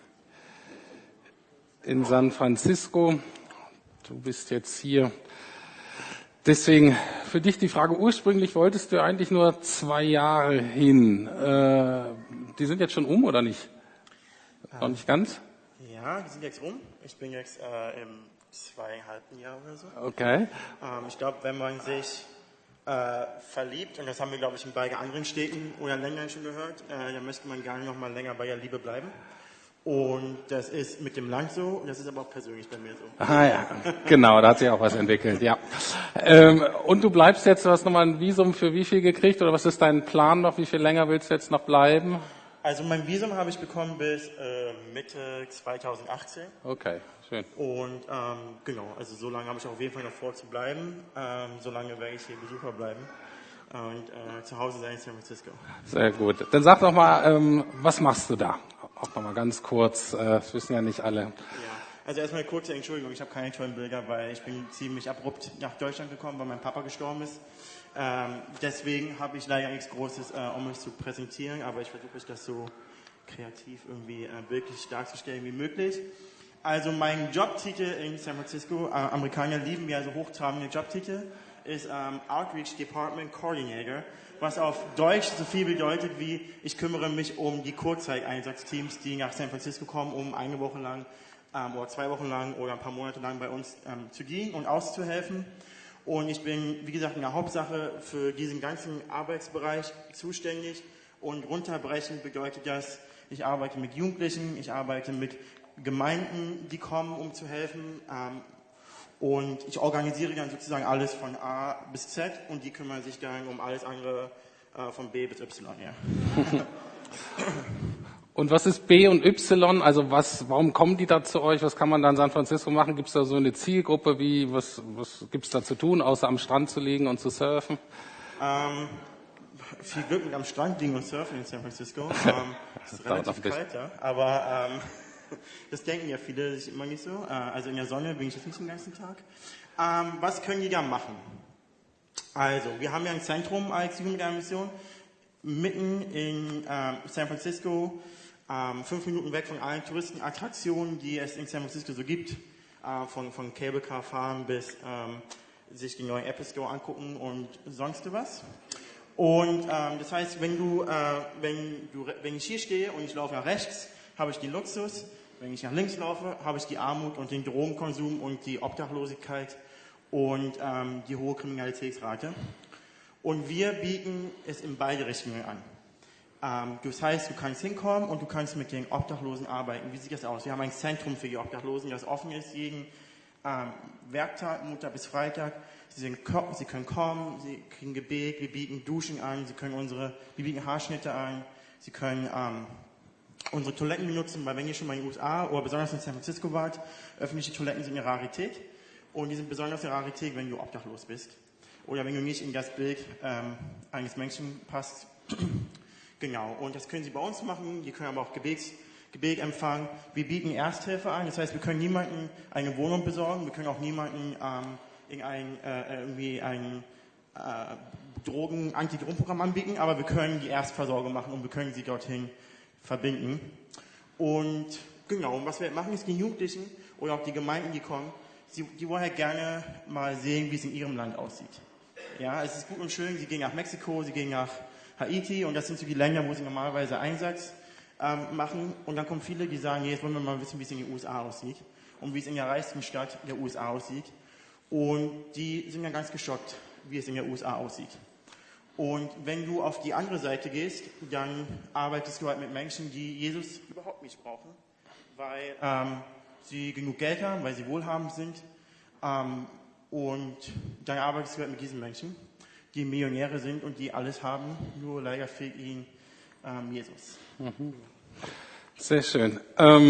Speaker 1: in San Francisco. Du bist jetzt hier. Deswegen für dich die Frage, ursprünglich wolltest du eigentlich nur 2 Jahre hin. Die sind jetzt schon oder nicht? Noch nicht ganz?
Speaker 5: Ja, die sind jetzt Ich bin jetzt im 2,5 Jahr oder so.
Speaker 1: Okay.
Speaker 5: Ich glaube, wenn man sich verliebt, und das haben wir, glaube ich, in beiden anderen Städten oder Ländern schon gehört, dann möchte man gerne noch mal länger bei der Liebe bleiben. Und das ist mit dem Land so, und das ist aber auch persönlich bei mir so.
Speaker 1: Ah ja, genau, da hat sich auch was entwickelt, ja. Und du bleibst jetzt, du hast nochmal ein Visum für wie viel gekriegt, oder was ist dein Plan noch? Wie viel länger willst du jetzt noch bleiben?
Speaker 5: Also mein Visum habe ich bekommen bis Mitte 2018.
Speaker 1: Okay, schön.
Speaker 5: Und genau, also so lange habe ich auf jeden Fall noch vor zu bleiben. So lange werde ich hier Besucher bleiben und zu Hause sein in San Francisco.
Speaker 1: Sehr gut. Dann sag doch mal, was machst du da? Auch nochmal ganz kurz, das wissen ja nicht alle.
Speaker 5: Ja, also erstmal eine kurze Entschuldigung, ich habe keine tollen Bilder, weil ich bin ziemlich abrupt nach Deutschland gekommen, weil mein Papa gestorben ist. Deswegen habe ich leider nichts Großes, um mich zu präsentieren, aber ich versuche euch das so kreativ irgendwie wirklich darzustellen wie möglich. Also mein Jobtitel in San Francisco, Amerikaner lieben ja so hochtrabende Jobtitel, ist Outreach Department Coordinator, was auf Deutsch so viel bedeutet wie, ich kümmere mich um die Kurzzeiteinsatzteams, die nach San Francisco kommen, um eine Woche lang oder 2 Wochen lang oder ein paar Monate lang bei uns zu dienen und auszuhelfen. Und ich bin, wie gesagt, in der Hauptsache für diesen ganzen Arbeitsbereich zuständig. Und runterbrechen bedeutet das, ich arbeite mit Jugendlichen, ich arbeite mit Gemeinden, die kommen, um zu helfen. Und ich organisiere dann sozusagen alles von A bis Z und die kümmern sich dann um alles andere von B bis Y. Ja.
Speaker 1: Und was ist B und Y? Also warum kommen die da zu euch? Was kann man da in San Francisco machen? Gibt es da so eine Zielgruppe? Was gibt es da zu tun, außer am Strand zu liegen und zu surfen?
Speaker 5: Viel Glück mit am Strand liegen und surfen in San Francisco. Es ist relativ kalt, ja. Aber das denken ja viele sich immer nicht so. Also in der Sonne bin ich jetzt nicht den ganzen Tag. Was können die da machen? Also, wir haben ja ein Zentrum als Jugendmission mitten in San Francisco, 5 Minuten weg von allen Touristenattraktionen, die es in San Francisco so gibt. Von Cable Car fahren bis sich den neuen Apple Store angucken und sonst was. Und das heißt, wenn ich hier stehe und ich laufe nach rechts, habe ich den Luxus. Wenn ich nach links laufe, habe ich die Armut und den Drogenkonsum und die Obdachlosigkeit und die hohe Kriminalitätsrate. Und wir bieten es in beide Richtungen an. Das heißt, du kannst hinkommen und du kannst mit den Obdachlosen arbeiten. Wie sieht das aus? Wir haben ein Zentrum für die Obdachlosen, das offen ist jeden Werktag, Montag bis Freitag. Sie können kommen, sie kriegen Gebet, wir bieten Duschen an, wir bieten Haarschnitte an, sie können unsere Toiletten benutzen, weil wenn ihr schon mal in den USA oder besonders in San Francisco wart, öffentliche Toiletten sind eine Rarität und die sind besonders eine Rarität, wenn du obdachlos bist oder wenn du nicht in das Bild eines Menschen passt. Genau, und das können sie bei uns machen, die können aber auch Gebet empfangen. Wir bieten Ersthilfe an, das heißt, wir können niemandem eine Wohnung besorgen, wir können auch niemandem in ein Anti-Drogenprogramm anbieten, aber wir können die Erstversorgung machen und wir können sie dorthin verbinden. Und genau, und was wir machen, ist die Jugendlichen oder auch die Gemeinden, die kommen, die wollen halt gerne mal sehen, wie es in ihrem Land aussieht. Ja, es ist gut und schön, sie gehen nach Mexiko, sie gehen nach Haiti und das sind so die Länder, wo sie normalerweise Einsatz machen. Und dann kommen viele, die sagen, jetzt wollen wir mal wissen, wie es in den USA aussieht und wie es in der reichsten Stadt der USA aussieht. Und die sind dann ganz geschockt, wie es in den USA aussieht. Und wenn du auf die andere Seite gehst, dann arbeitest du halt mit Menschen, die Jesus überhaupt nicht brauchen, weil sie genug Geld haben, weil sie wohlhabend sind. Und dann arbeitest du halt mit diesen Menschen, die Millionäre sind und die alles haben, nur leider fehlt ihnen Jesus.
Speaker 1: Sehr schön.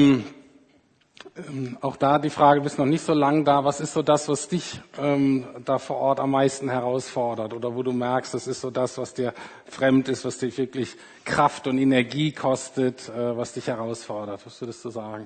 Speaker 1: Auch da die Frage, bist noch nicht so lang da, was ist so das, was dich da vor Ort am meisten herausfordert oder wo du merkst, das ist so das, was dir fremd ist, was dich wirklich Kraft und Energie kostet, was dich herausfordert. Was würdest du sagen?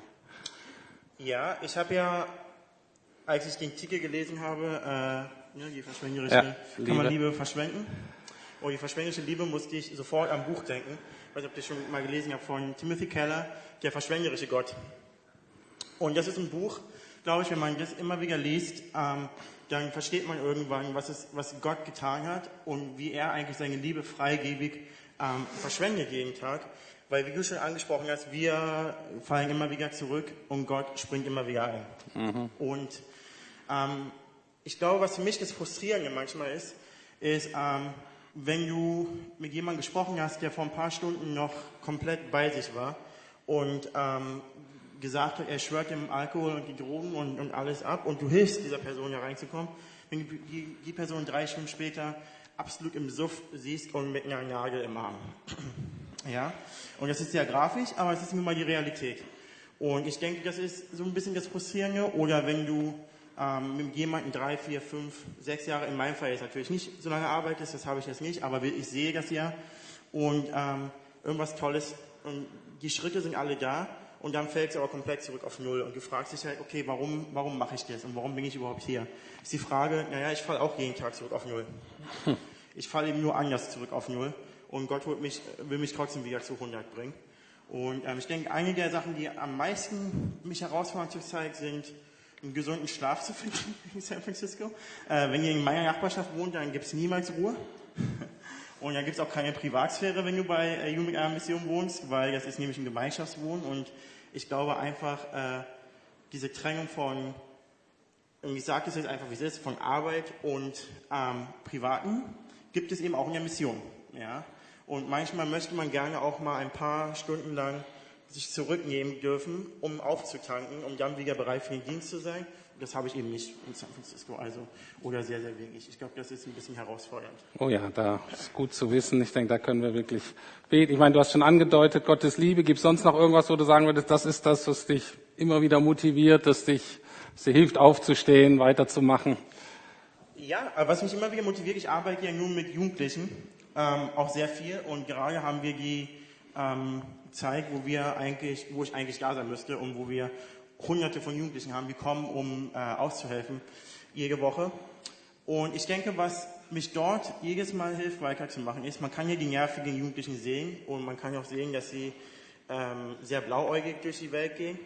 Speaker 5: Ja, ich habe ja, als ich den Titel gelesen habe, die verschwenderische, kann man Liebe verschwenden? Und die verschwenderische Liebe musste ich sofort am Buch denken. Ich weiß nicht, ob ihr schon mal gelesen habt von Timothy Keller, Der verschwenderische Gott. Und das ist ein Buch, glaube ich, wenn man das immer wieder liest, dann versteht man irgendwann, was Gott getan hat und wie er eigentlich seine Liebe freigebig verschwendet jeden Tag. Weil, wie du schon angesprochen hast, wir fallen immer wieder zurück und Gott springt immer wieder ein. Und ich glaube, was für mich das Frustrierende manchmal ist, wenn du mit jemandem gesprochen hast, der vor ein paar Stunden noch komplett bei sich war und gesagt hat, er schwört dem Alkohol und die Drogen und alles ab und du hilfst dieser Person da reinzukommen, wenn du die Person 3 Stunden später absolut im Suff siehst und mit einer Nadel im Arm. Ja, und das ist sehr grafisch, aber es ist nun mal die Realität. Und ich denke, das ist so ein bisschen das Frustrierende. Oder wenn du mit jemandem 3, 4, 5, 6 Jahre, in meinem Fall jetzt natürlich nicht so lange arbeitest, das habe ich jetzt nicht, aber ich sehe das ja. Und irgendwas Tolles, und die Schritte sind alle da. Und dann fällt es aber komplett zurück auf Null. Und du fragst dich halt, okay, warum mache ich das? Und warum bin ich überhaupt hier? Ist die Frage, naja, ich falle auch jeden Tag zurück auf Null. Ich falle eben nur anders zurück auf Null. Und Gott will mich trotzdem wieder zu 100 bringen. Und ich denke, eine der Sachen, die am meisten mich herausfordern zurzeit, sind, einen gesunden Schlaf zu finden in San Francisco. Wenn ihr in meiner Nachbarschaft wohnt, dann gibt es niemals Ruhe. Und dann gibt es auch keine Privatsphäre, wenn du bei Jugend mit einer Mission wohnst, weil das ist nämlich ein Gemeinschaftswohnen. Und ich glaube einfach, diese Trennung von, und ich sage das jetzt einfach, wie es ist, von Arbeit und Privaten, gibt es eben auch in der Mission. Ja? Und manchmal möchte man gerne auch mal ein paar Stunden lang sich zurücknehmen dürfen, um aufzutanken, um dann wieder bereit für den Dienst zu sein. Und das habe ich eben nicht in San Francisco, oder sehr, sehr wenig. Ich glaube, das ist ein bisschen herausfordernd.
Speaker 1: Oh ja, da ist gut zu wissen. Ich denke, da können wir wirklich beten. Ich meine, du hast schon angedeutet, Gottes Liebe. Gibt es sonst noch irgendwas, wo du sagen würdest, das ist das, was dich immer wieder motiviert, was dir hilft, aufzustehen, weiterzumachen?
Speaker 5: Ja, was mich immer wieder motiviert, ich arbeite ja nun mit Jugendlichen, auch sehr viel. Und gerade haben wir die Zeit, wo ich eigentlich da sein müsste und wo wir Hunderte von Jugendlichen haben, die kommen, um auszuhelfen, jede Woche. Und ich denke, was mich dort jedes Mal hilft, weiterzumachen, ist, man kann hier die nervigen Jugendlichen sehen und man kann auch sehen, dass sie sehr blauäugig durch die Welt gehen.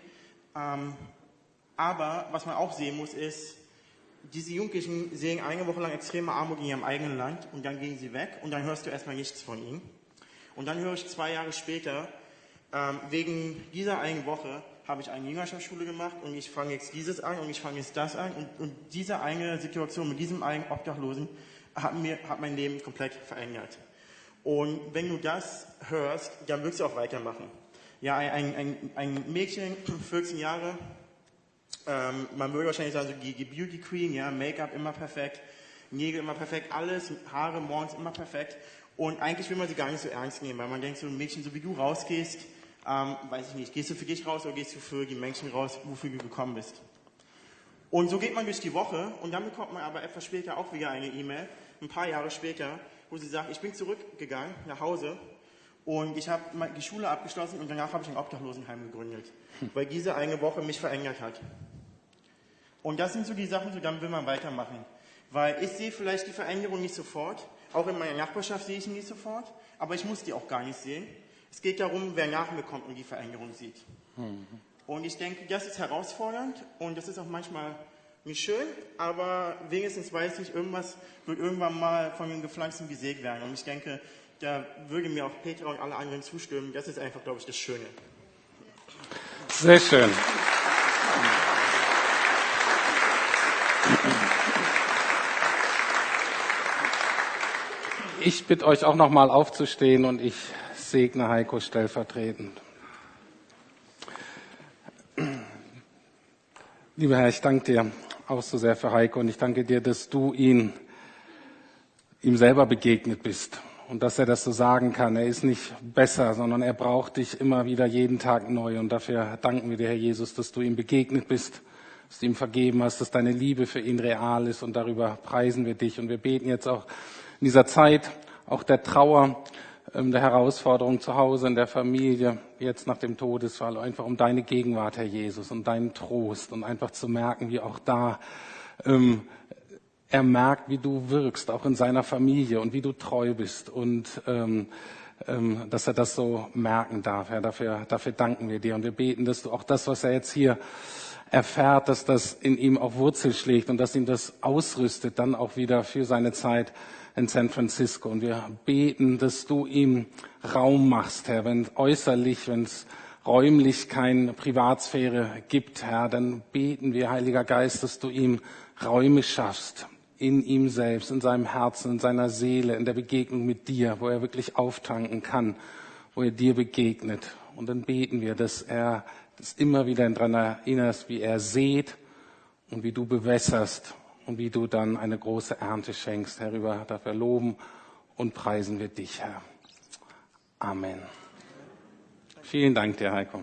Speaker 5: Aber was man auch sehen muss, ist, diese Jugendlichen sehen eine Woche lang extreme Armut in ihrem eigenen Land und dann gehen sie weg und dann hörst du erstmal nichts von ihnen. Und dann höre ich 2 Jahre später, wegen dieser einen Woche habe ich eine Jüngerschaftsschule gemacht und ich fange jetzt dieses an und ich fange jetzt das an und diese eine Situation mit diesem einen Obdachlosen hat mein Leben komplett verändert. Und wenn du das hörst, dann willst du auch weitermachen. Ja, ein Mädchen, 14 Jahre, man würde wahrscheinlich sagen, so die Beauty Queen, ja, Make-up immer perfekt, Nägel immer perfekt, alles, Haare morgens immer perfekt. Und eigentlich will man sie gar nicht so ernst nehmen, weil man denkt, so ein Mädchen, so wie du rausgehst, weiß ich nicht, gehst du für dich raus oder gehst du für die Menschen raus, wofür du gekommen bist. Und so geht man durch die Woche und dann bekommt man aber etwas später auch wieder eine E-Mail, ein paar Jahre später, wo sie sagt, ich bin zurückgegangen nach Hause und ich habe die Schule abgeschlossen und danach habe ich ein Obdachlosenheim gegründet, weil diese eine Woche mich verändert hat. Und das sind so die Sachen, so dann will man weitermachen. Weil ich sehe vielleicht die Veränderung nicht sofort, auch in meiner Nachbarschaft sehe ich sie nicht sofort, aber ich muss die auch gar nicht sehen. Es geht darum, wer nach mir kommt und die Veränderung sieht. Und ich denke, das ist herausfordernd und das ist auch manchmal nicht schön, aber wenigstens weiß ich, irgendwas wird irgendwann mal von den Gepflanzten gesät werden. Und ich denke, da würde mir auch Petra und alle anderen zustimmen. Das ist einfach, glaube ich, das Schöne.
Speaker 1: Sehr schön. ich bitte euch auch nochmal aufzustehen und ich segne Heiko stellvertretend. Lieber Herr, ich danke dir auch so sehr für Heiko und ich danke dir, dass du ihm selber begegnet bist und dass er das so sagen kann. Er ist nicht besser, sondern er braucht dich immer wieder jeden Tag neu und dafür danken wir dir, Herr Jesus, dass du ihm begegnet bist, dass du ihm vergeben hast, dass deine Liebe für ihn real ist und darüber preisen wir dich. Und wir beten jetzt auch in dieser Zeit, auch der Trauer, der Herausforderung zu Hause, in der Familie, jetzt nach dem Todesfall, einfach um deine Gegenwart, Herr Jesus, und deinen Trost und einfach zu merken, wie auch da er merkt, wie du wirkst, auch in seiner Familie und wie du treu bist und dass er das so merken darf. Herr, dafür danken wir dir und wir beten, dass du auch das, was er jetzt hier erfährt, dass das in ihm auch Wurzel schlägt und dass ihn das ausrüstet, dann auch wieder für seine Zeit in San Francisco. Und wir beten, dass du ihm Raum machst, Herr, wenn es räumlich keine Privatsphäre gibt, Herr, dann beten wir, Heiliger Geist, dass du ihm Räume schaffst, in ihm selbst, in seinem Herzen, in seiner Seele, in der Begegnung mit dir, wo er wirklich auftanken kann, wo er dir begegnet. Und dann beten wir, dass er das immer wieder daran erinnerst, wie er sät und wie du bewässerst und wie du dann eine große Ernte schenkst. Herr, dafür loben und preisen wir dich, Herr. Amen. Vielen Dank dir, Heiko.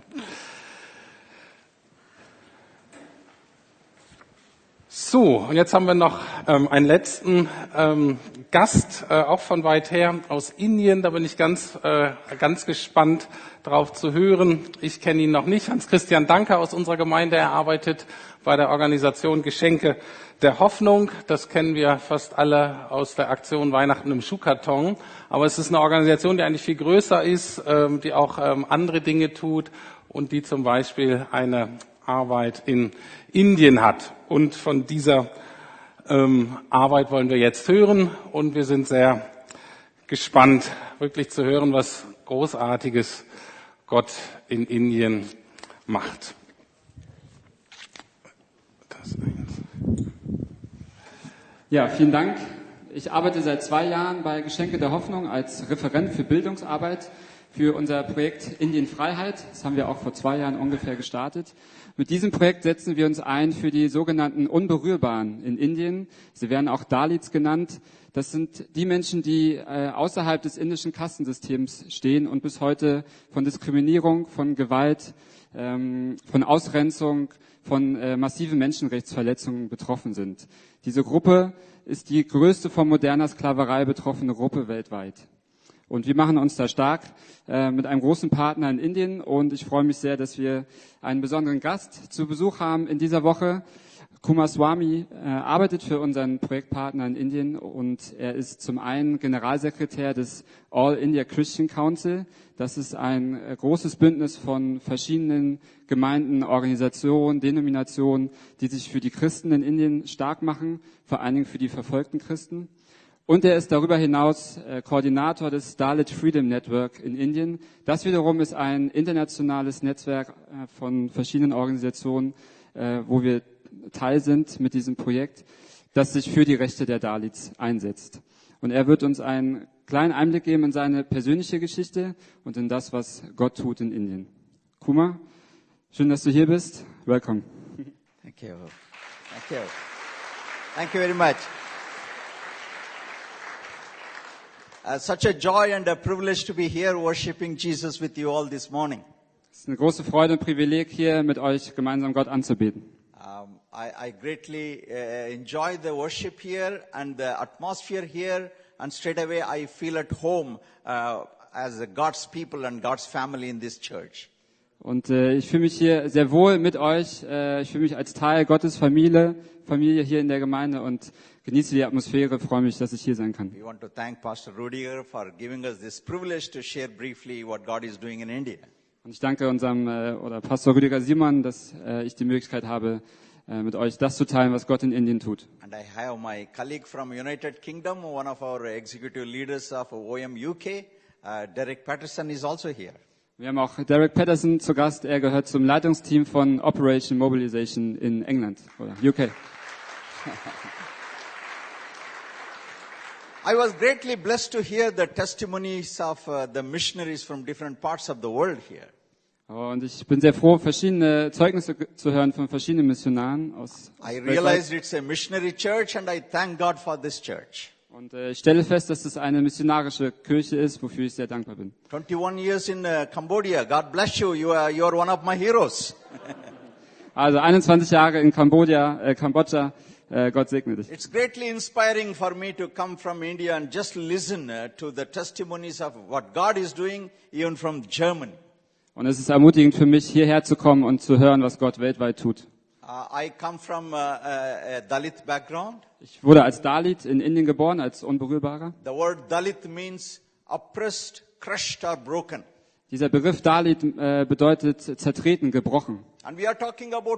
Speaker 1: So, und jetzt haben wir noch einen letzten Gast, auch von weit her, aus Indien. Da bin ich ganz gespannt drauf zu hören. Ich kenne ihn noch nicht. Hans-Christian Danker aus unserer Gemeinde. Er arbeitet bei der Organisation Geschenke der Hoffnung. Das kennen wir fast alle aus der Aktion Weihnachten im Schuhkarton. Aber es ist eine Organisation, die eigentlich viel größer ist, die auch andere Dinge tut und die zum Beispiel eine Arbeit in Indien hat. Und von dieser Arbeit wollen wir jetzt hören und wir sind sehr gespannt, wirklich zu hören, was Großartiges Gott in Indien macht.
Speaker 6: Ja, vielen Dank. Ich arbeite seit 2 Jahren bei Geschenke der Hoffnung als Referent für Bildungsarbeit für unser Projekt Indien Freiheit. Das haben wir auch vor 2 Jahren ungefähr gestartet. Mit diesem Projekt setzen wir uns ein für die sogenannten Unberührbaren in Indien. Sie werden auch Dalits genannt. Das sind die Menschen, die außerhalb des indischen Kastensystems stehen und bis heute von Diskriminierung, von Gewalt, von Ausgrenzung, von massiven Menschenrechtsverletzungen betroffen sind. Diese Gruppe ist die größte von moderner Sklaverei betroffene Gruppe weltweit. Und wir machen uns da stark mit einem großen Partner in Indien. Und ich freue mich sehr, dass wir einen besonderen Gast zu Besuch haben in dieser Woche. Kumar Swamy arbeitet für unseren Projektpartner in Indien und er ist zum einen Generalsekretär des All India Christian Council. Das ist ein großes Bündnis von verschiedenen Gemeinden, Organisationen, Denominationen, die sich für die Christen in Indien stark machen, vor allen Dingen für die verfolgten Christen. Und er ist darüber hinaus Koordinator des Dalit Freedom Network in Indien. Das wiederum ist ein internationales Netzwerk von verschiedenen Organisationen, wo wir Teil sind mit diesem Projekt, das sich für die Rechte der Dalits einsetzt. Und er wird uns einen kleinen Einblick geben in seine persönliche Geschichte und in das, was Gott tut in Indien. Kumar, schön, dass du hier bist. Welcome.
Speaker 7: Thank you. Thank you. Thank you very much. Such a joy and a privilege to be here worshiping Jesus with you all this morning.
Speaker 6: Es ist eine große Freude und Privileg, hier mit euch gemeinsam Gott anzubeten.
Speaker 7: I greatly enjoy the worship here and the atmosphere here, and straight away I feel at home as God's people and God's family in this church.
Speaker 6: Und ich fühle mich hier sehr wohl mit euch. Ich fühle mich als Teil Gottes Familie hier in der Gemeinde und genieße die Atmosphäre. Freue mich, dass ich hier sein kann.
Speaker 7: We want to thank Pastor Rudiger for giving us this privilege to share briefly what God is doing in India.
Speaker 6: Und ich danke unserem Pastor Rüdiger Simon, dass ich die Möglichkeit habe, mit euch das zu teilen, was Gott in Indien tut.
Speaker 7: And I have my colleague from United Kingdom, one of our executive leaders of OM UK, Derek Patterson is also here.
Speaker 6: Wir haben auch Derek Patterson zu Gast. Er gehört zum Leitungsteam von Operation Mobilization in England oder UK.
Speaker 7: I was greatly blessed to hear the testimonies of the missionaries from different parts of the world here.
Speaker 6: Und ich bin sehr froh, verschiedene Zeugnisse zu hören von verschiedenen Missionaren aus
Speaker 7: I realized it's a missionary church and I thank God for this church.
Speaker 6: Und ich stelle fest, dass es eine missionarische Kirche ist, wofür ich sehr dankbar bin.
Speaker 7: 21 years in Cambodia. God bless you. You are one of my heroes.
Speaker 6: Also 21 Jahre in Kambodscha, Gott segne dich.
Speaker 7: It's greatly inspiring for me to come from India and just listen to the testimonies of what God is doing, even from Germany.
Speaker 6: Und es ist ermutigend für mich, hierher zu kommen und zu hören, was Gott weltweit tut.
Speaker 7: I come from a Dalit background.
Speaker 6: Ich wurde als Dalit in Indien geboren, als Unberührbarer.
Speaker 7: The word Dalit means oppressed, crushed or broken.
Speaker 6: Dieser Begriff Dalit bedeutet zertreten, gebrochen.
Speaker 7: And we are talking about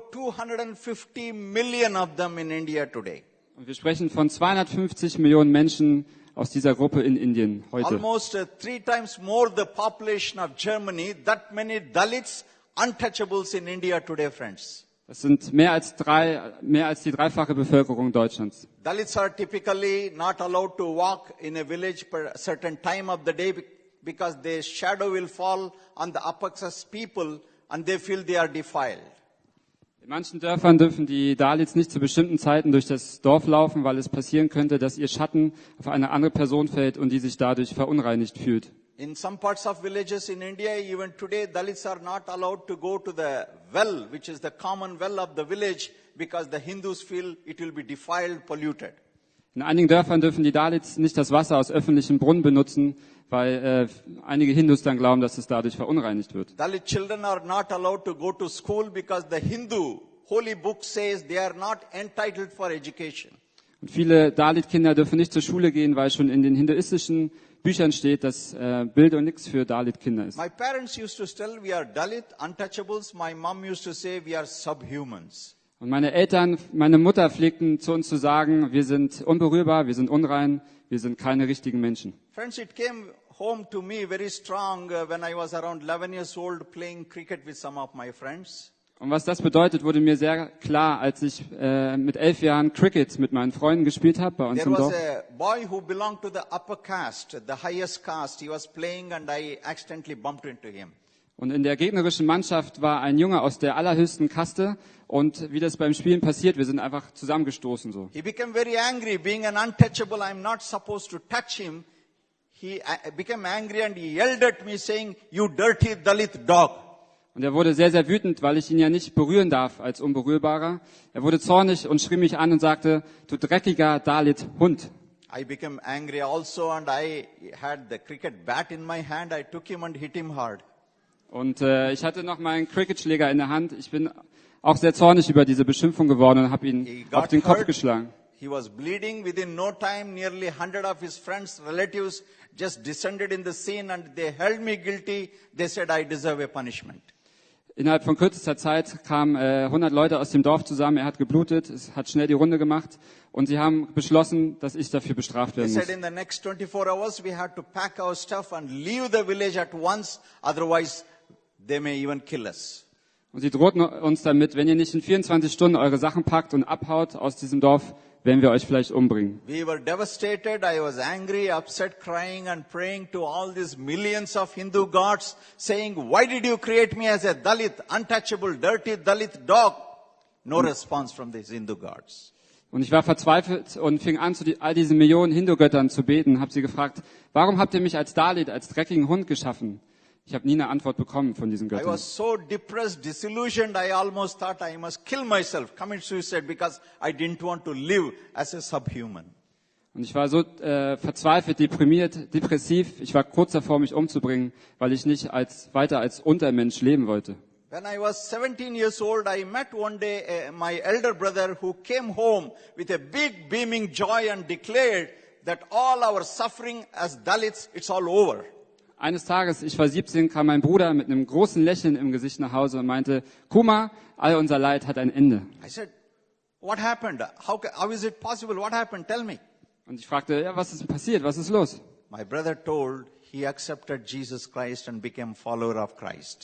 Speaker 7: 250 million of them in India today.
Speaker 6: Und wir sprechen von 250 Millionen Menschen aus dieser Gruppe in Indien heute.
Speaker 7: Almost 3 times more the population of Germany. That many Dalits, untouchables in India today, friends.
Speaker 6: Das sind mehr als die dreifache Bevölkerung Deutschlands.
Speaker 7: Dalits are typically not allowed to walk in a village per a certain time of the day because their shadow will fall on the upper class people and they feel they are defiled.
Speaker 6: In manchen Dörfern dürfen die Dalits nicht zu bestimmten Zeiten durch das Dorf laufen, weil es passieren könnte, dass ihr Schatten auf eine andere Person fällt und die sich dadurch verunreinigt fühlt.
Speaker 7: In some parts of villages in India, even today, Dalits are not allowed to go to the well, which is the common well of the village, because the Hindus feel it will be defiled, polluted.
Speaker 6: In einigen Dörfern dürfen die Dalits nicht das Wasser aus öffentlichen Brunnen benutzen, weil einige Hindus dann glauben, dass es dadurch verunreinigt wird.
Speaker 7: Dalit children are not allowed to go to school because the Hindu holy book says they are not entitled for education.
Speaker 6: Und viele Dalit-Kinder dürfen nicht zur Schule gehen, weil schon in den hinduistischen Büchern steht, dass Bildung nichts für Dalit-Kinder ist.
Speaker 7: My parents used to tell we are Dalit, untouchables. My mom used to say we are subhumans.
Speaker 6: Und meine Mutter pflegten zu uns zu sagen, wir sind unberührbar, wir sind unrein, wir sind keine richtigen Menschen.
Speaker 7: Friends, it came home to me very strong when I was around 11 years old playing cricket with some of my friends.
Speaker 6: Und was das bedeutet, wurde mir sehr klar, als ich mit 11 Jahren Cricket mit meinen Freunden gespielt habe bei uns
Speaker 7: There
Speaker 6: im
Speaker 7: was
Speaker 6: Dorf.
Speaker 7: a boy who belonged to the upper caste, the highest caste. He was playing and I accidentally bumped into him.
Speaker 6: Und in der gegnerischen Mannschaft war ein Junge aus der allerhöchsten Kaste. Und wie das beim Spielen passiert, wir sind einfach zusammengestoßen so.
Speaker 7: He became very angry. Being an untouchable, I'm not supposed to touch him. He became angry and he yelled at me saying, "You dirty Dalit dog."
Speaker 6: Und er wurde sehr, sehr wütend, weil ich ihn ja nicht berühren darf als Unberührbarer. Er wurde zornig und schrie mich an und sagte, du dreckiger Dalit-Hund.
Speaker 7: I became angry also and I had the cricket bat in my hand. I took him and hit him hard.
Speaker 6: Und ich hatte noch meinen Cricketschläger in der Hand. Ich bin auch sehr zornig über diese Beschimpfung geworden und habe ihn auf den Kopf geschlagen.
Speaker 7: He was bleeding. Within no time, nearly 100 of his friends, relatives just descended in the scene and they held me guilty. They said I deserve a punishment.
Speaker 6: Innerhalb von kürzester Zeit kamen 100 Leute aus dem Dorf zusammen. Er hat geblutet, es hat schnell die Runde gemacht und sie haben beschlossen, dass ich dafür bestraft
Speaker 7: They
Speaker 6: werden
Speaker 7: said
Speaker 6: muss.
Speaker 7: in the next 24 hours we had to pack our stuff and leave the village at once. Otherwise, they may even kill us.
Speaker 6: Und sie drohten uns damit, wenn ihr nicht in 24 Stunden eure Sachen packt und abhaut aus diesem Dorf, werden wir euch vielleicht umbringen.
Speaker 7: We were devastated. I was angry, upset, crying and praying to all these millions of Hindu gods, saying, why did you create me as a Dalit, untouchable, dirty Dalit dog? No response from these Hindu gods.
Speaker 6: Und ich war verzweifelt und fing an, zu all diesen Millionen Hindu-Göttern zu beten, habe sie gefragt, warum habt ihr mich als Dalit, als dreckigen Hund geschaffen? Ich habe nie eine Antwort bekommen von diesen
Speaker 7: I
Speaker 6: Göttern.
Speaker 7: was so depressed, disillusioned, I almost thought I must kill myself, commit suicide, because I didn't want to live as a subhuman.
Speaker 6: Und ich war so verzweifelt, deprimiert, depressiv. Ich war kurz davor, mich umzubringen, weil ich nicht weiter als Untermensch leben wollte.
Speaker 7: When I was 17 years old, I met one day my elder brother who came home with a big beaming joy and declared that all our suffering as Dalits, it's all over.
Speaker 6: Eines Tages, ich war 17, kam mein Bruder mit einem großen Lächeln im Gesicht nach Hause und meinte, Kuma, all unser Leid hat ein Ende.
Speaker 7: I said, what happened? How is it possible? What happened? Tell me.
Speaker 6: Und ich fragte, ja, was ist denn passiert? Was ist los?
Speaker 7: My brother told he accepted Jesus Christ and became follower of Christ.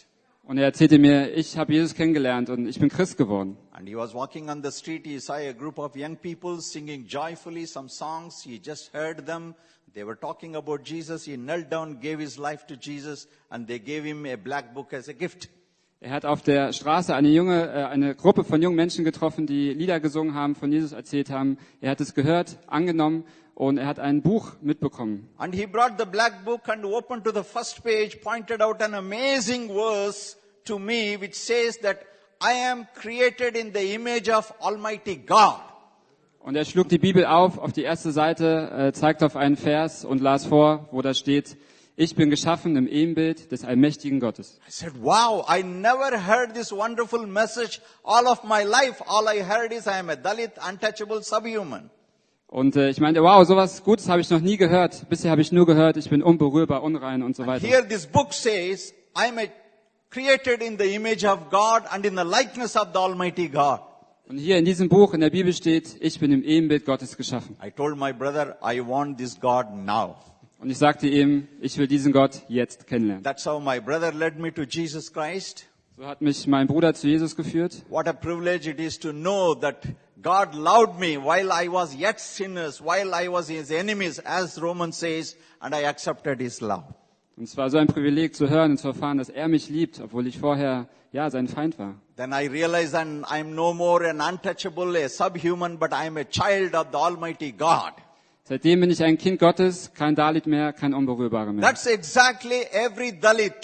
Speaker 6: Und er erzählte mir, ich habe Jesus kennengelernt und ich bin Christ geworden.
Speaker 7: And he was walking on the street. He saw a group of young people singing joyfully some songs. He just heard them. They were talking about Jesus. He knelt down, gave his life to Jesus, and they gave him a black book as a gift.
Speaker 6: Er hat auf der Straße eine Gruppe von jungen Menschen getroffen, die Lieder gesungen haben, von Jesus erzählt haben. Er hat es gehört, angenommen und er hat ein Buch mitbekommen.
Speaker 7: And he brought the black book and opened to the first page, pointed out an amazing verse to me, which says that I am created in the image of Almighty God.
Speaker 6: Und er schlug die Bibel auf die erste Seite, zeigte auf einen Vers und las vor, wo da steht, ich bin geschaffen im Ebenbild des allmächtigen Gottes.
Speaker 7: I said, wow, I never heard this wonderful message all of my life. All I heard is I am a Dalit, untouchable, subhuman.
Speaker 6: Und ich meinte, wow, sowas Gutes habe ich noch nie gehört. Bisher habe ich nur gehört, ich bin unberührbar, unrein und so weiter.
Speaker 7: Here this book says, I am created in the image of God and in the likeness of the Almighty God.
Speaker 6: Und hier in diesem Buch in der Bibel steht, ich bin im Ebenbild Gottes geschaffen.
Speaker 7: I told my brother, I want this God now.
Speaker 6: Und ich sagte ihm, ich will diesen Gott jetzt kennenlernen.
Speaker 7: That's how my brother led me to Jesus Christ.
Speaker 6: So hat mich mein Bruder zu Jesus geführt.
Speaker 7: What a privilege it is to know that God loved me while I was yet sinners, while I was his enemies, as Romans says, and I accepted his love.
Speaker 6: Und es war so ein Privileg zu hören und zu erfahren, dass er mich liebt, obwohl ich vorher, sein Feind war.
Speaker 7: Then I realized that I'm no more an untouchable, a subhuman, but I'm a child of the Almighty God.
Speaker 6: Seitdem bin ich ein Kind Gottes, kein Dalit mehr, kein Unberührbarer mehr.
Speaker 7: That's exactly every Dalit,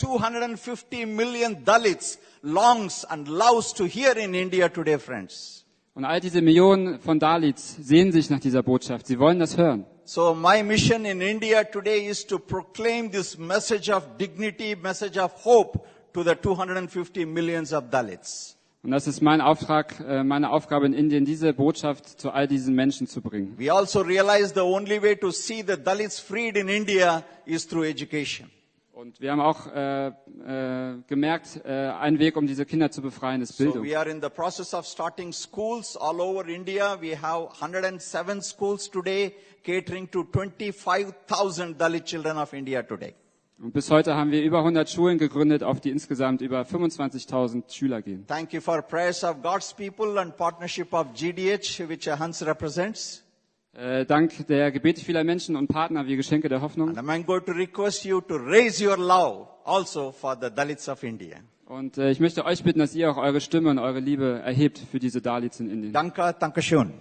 Speaker 7: 250 million Dalits longs and loves to hear in India today, friends.
Speaker 6: Und all diese Millionen von Dalits sehnen sich nach dieser Botschaft. Sie wollen das hören.
Speaker 7: So my mission in India today is to proclaim this message of dignity, message of hope to the 250 millions of Dalits.
Speaker 6: Und das ist mein Auftrag, meine Aufgabe in Indien, diese Botschaft zu all diesen Menschen zu bringen.
Speaker 7: We also realize the only way to see the Dalits freed in India is through education.
Speaker 6: Und wir haben auch gemerkt, ein Weg, um diese Kinder zu befreien, ist Bildung.
Speaker 7: So we are in the process of starting schools all over India. We have 107 schools today catering to 25,000 Dalit children of India today.
Speaker 6: Und bis heute haben wir über 100 Schulen gegründet, auf die insgesamt über 25.000 Schüler gehen.
Speaker 7: Thank you for prayers of God's people and partnership of GDH, which Hans represents.
Speaker 6: Dank der Gebete vieler Menschen und Partner wie Geschenke der Hoffnung.
Speaker 7: And I'm going to request you to raise your love also for the Dalits of India.
Speaker 6: Und ich möchte euch bitten, dass ihr auch eure Stimme und eure Liebe erhebt für diese Dalits in Indien.
Speaker 7: Danke, danke schön.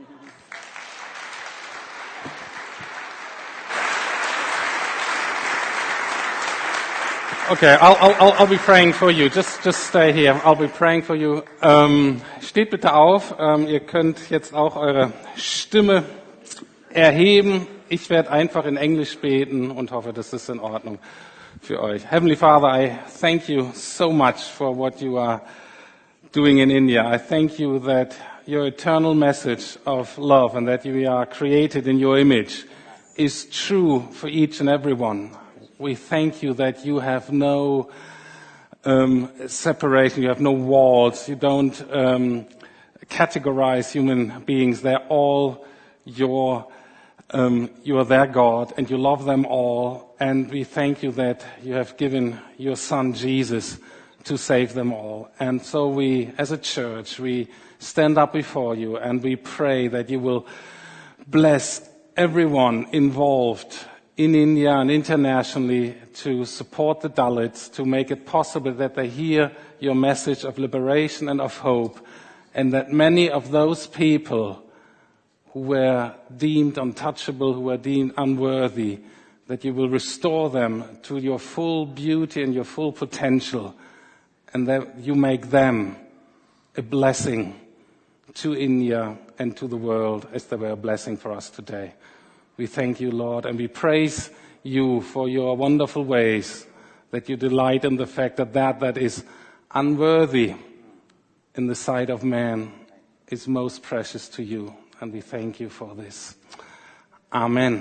Speaker 1: Okay, I'll be praying for you. Just stay here. I'll be praying for you. Steht bitte auf. Ihr könnt jetzt auch eure Stimme erheben. Ich werde einfach in Englisch beten und hoffe, das ist in Ordnung für euch. Heavenly Father, I thank you so much for what you are doing in India. I thank you that your eternal message of love and that we are created in your image is true for each and every one. We thank you that you have no separation, you have no walls, you don't categorize human beings. They're all you are their God, and you love them all. And we thank you that you have given your Son Jesus to save them all. And so we, as a church, we stand up before you and we pray that you will bless everyone involved in India and internationally to support the Dalits, to make it possible that they hear your message of liberation and of hope, and that many of those people who were deemed untouchable, who were deemed unworthy, that you will restore them to your full beauty and your full potential, and that you make them a blessing to India and to the world as they were a blessing for us today. We thank you, Lord, and we praise you for your wonderful ways, that you delight in the fact that that is unworthy in the sight of man is most precious to you. And we thank you for this. Amen.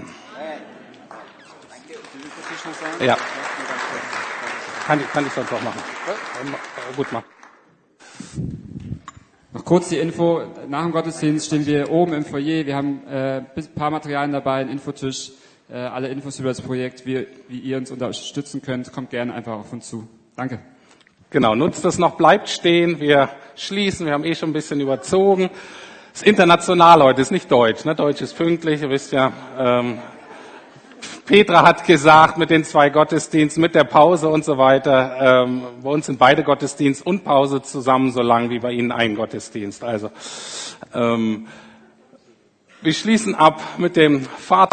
Speaker 1: Ja. Kann ich sonst auch machen. Gut machen.
Speaker 6: Noch kurz die Info, nach dem Gottesdienst stehen wir oben im Foyer, wir haben ein paar Materialien dabei, einen Infotisch, alle Infos über das Projekt, wie ihr uns unterstützen könnt, kommt gerne einfach auf uns zu. Danke.
Speaker 1: Genau, nutzt das noch, bleibt stehen, wir schließen, wir haben schon ein bisschen überzogen. Es ist international heute, ist nicht Deutsch, ne? Deutsch ist pünktlich, ihr wisst ja. Petra hat gesagt, mit den 2 Gottesdiensten, mit der Pause und so weiter, bei uns sind beide Gottesdienst und Pause zusammen so lang wie bei Ihnen ein Gottesdienst. Also wir schließen ab mit dem Vater.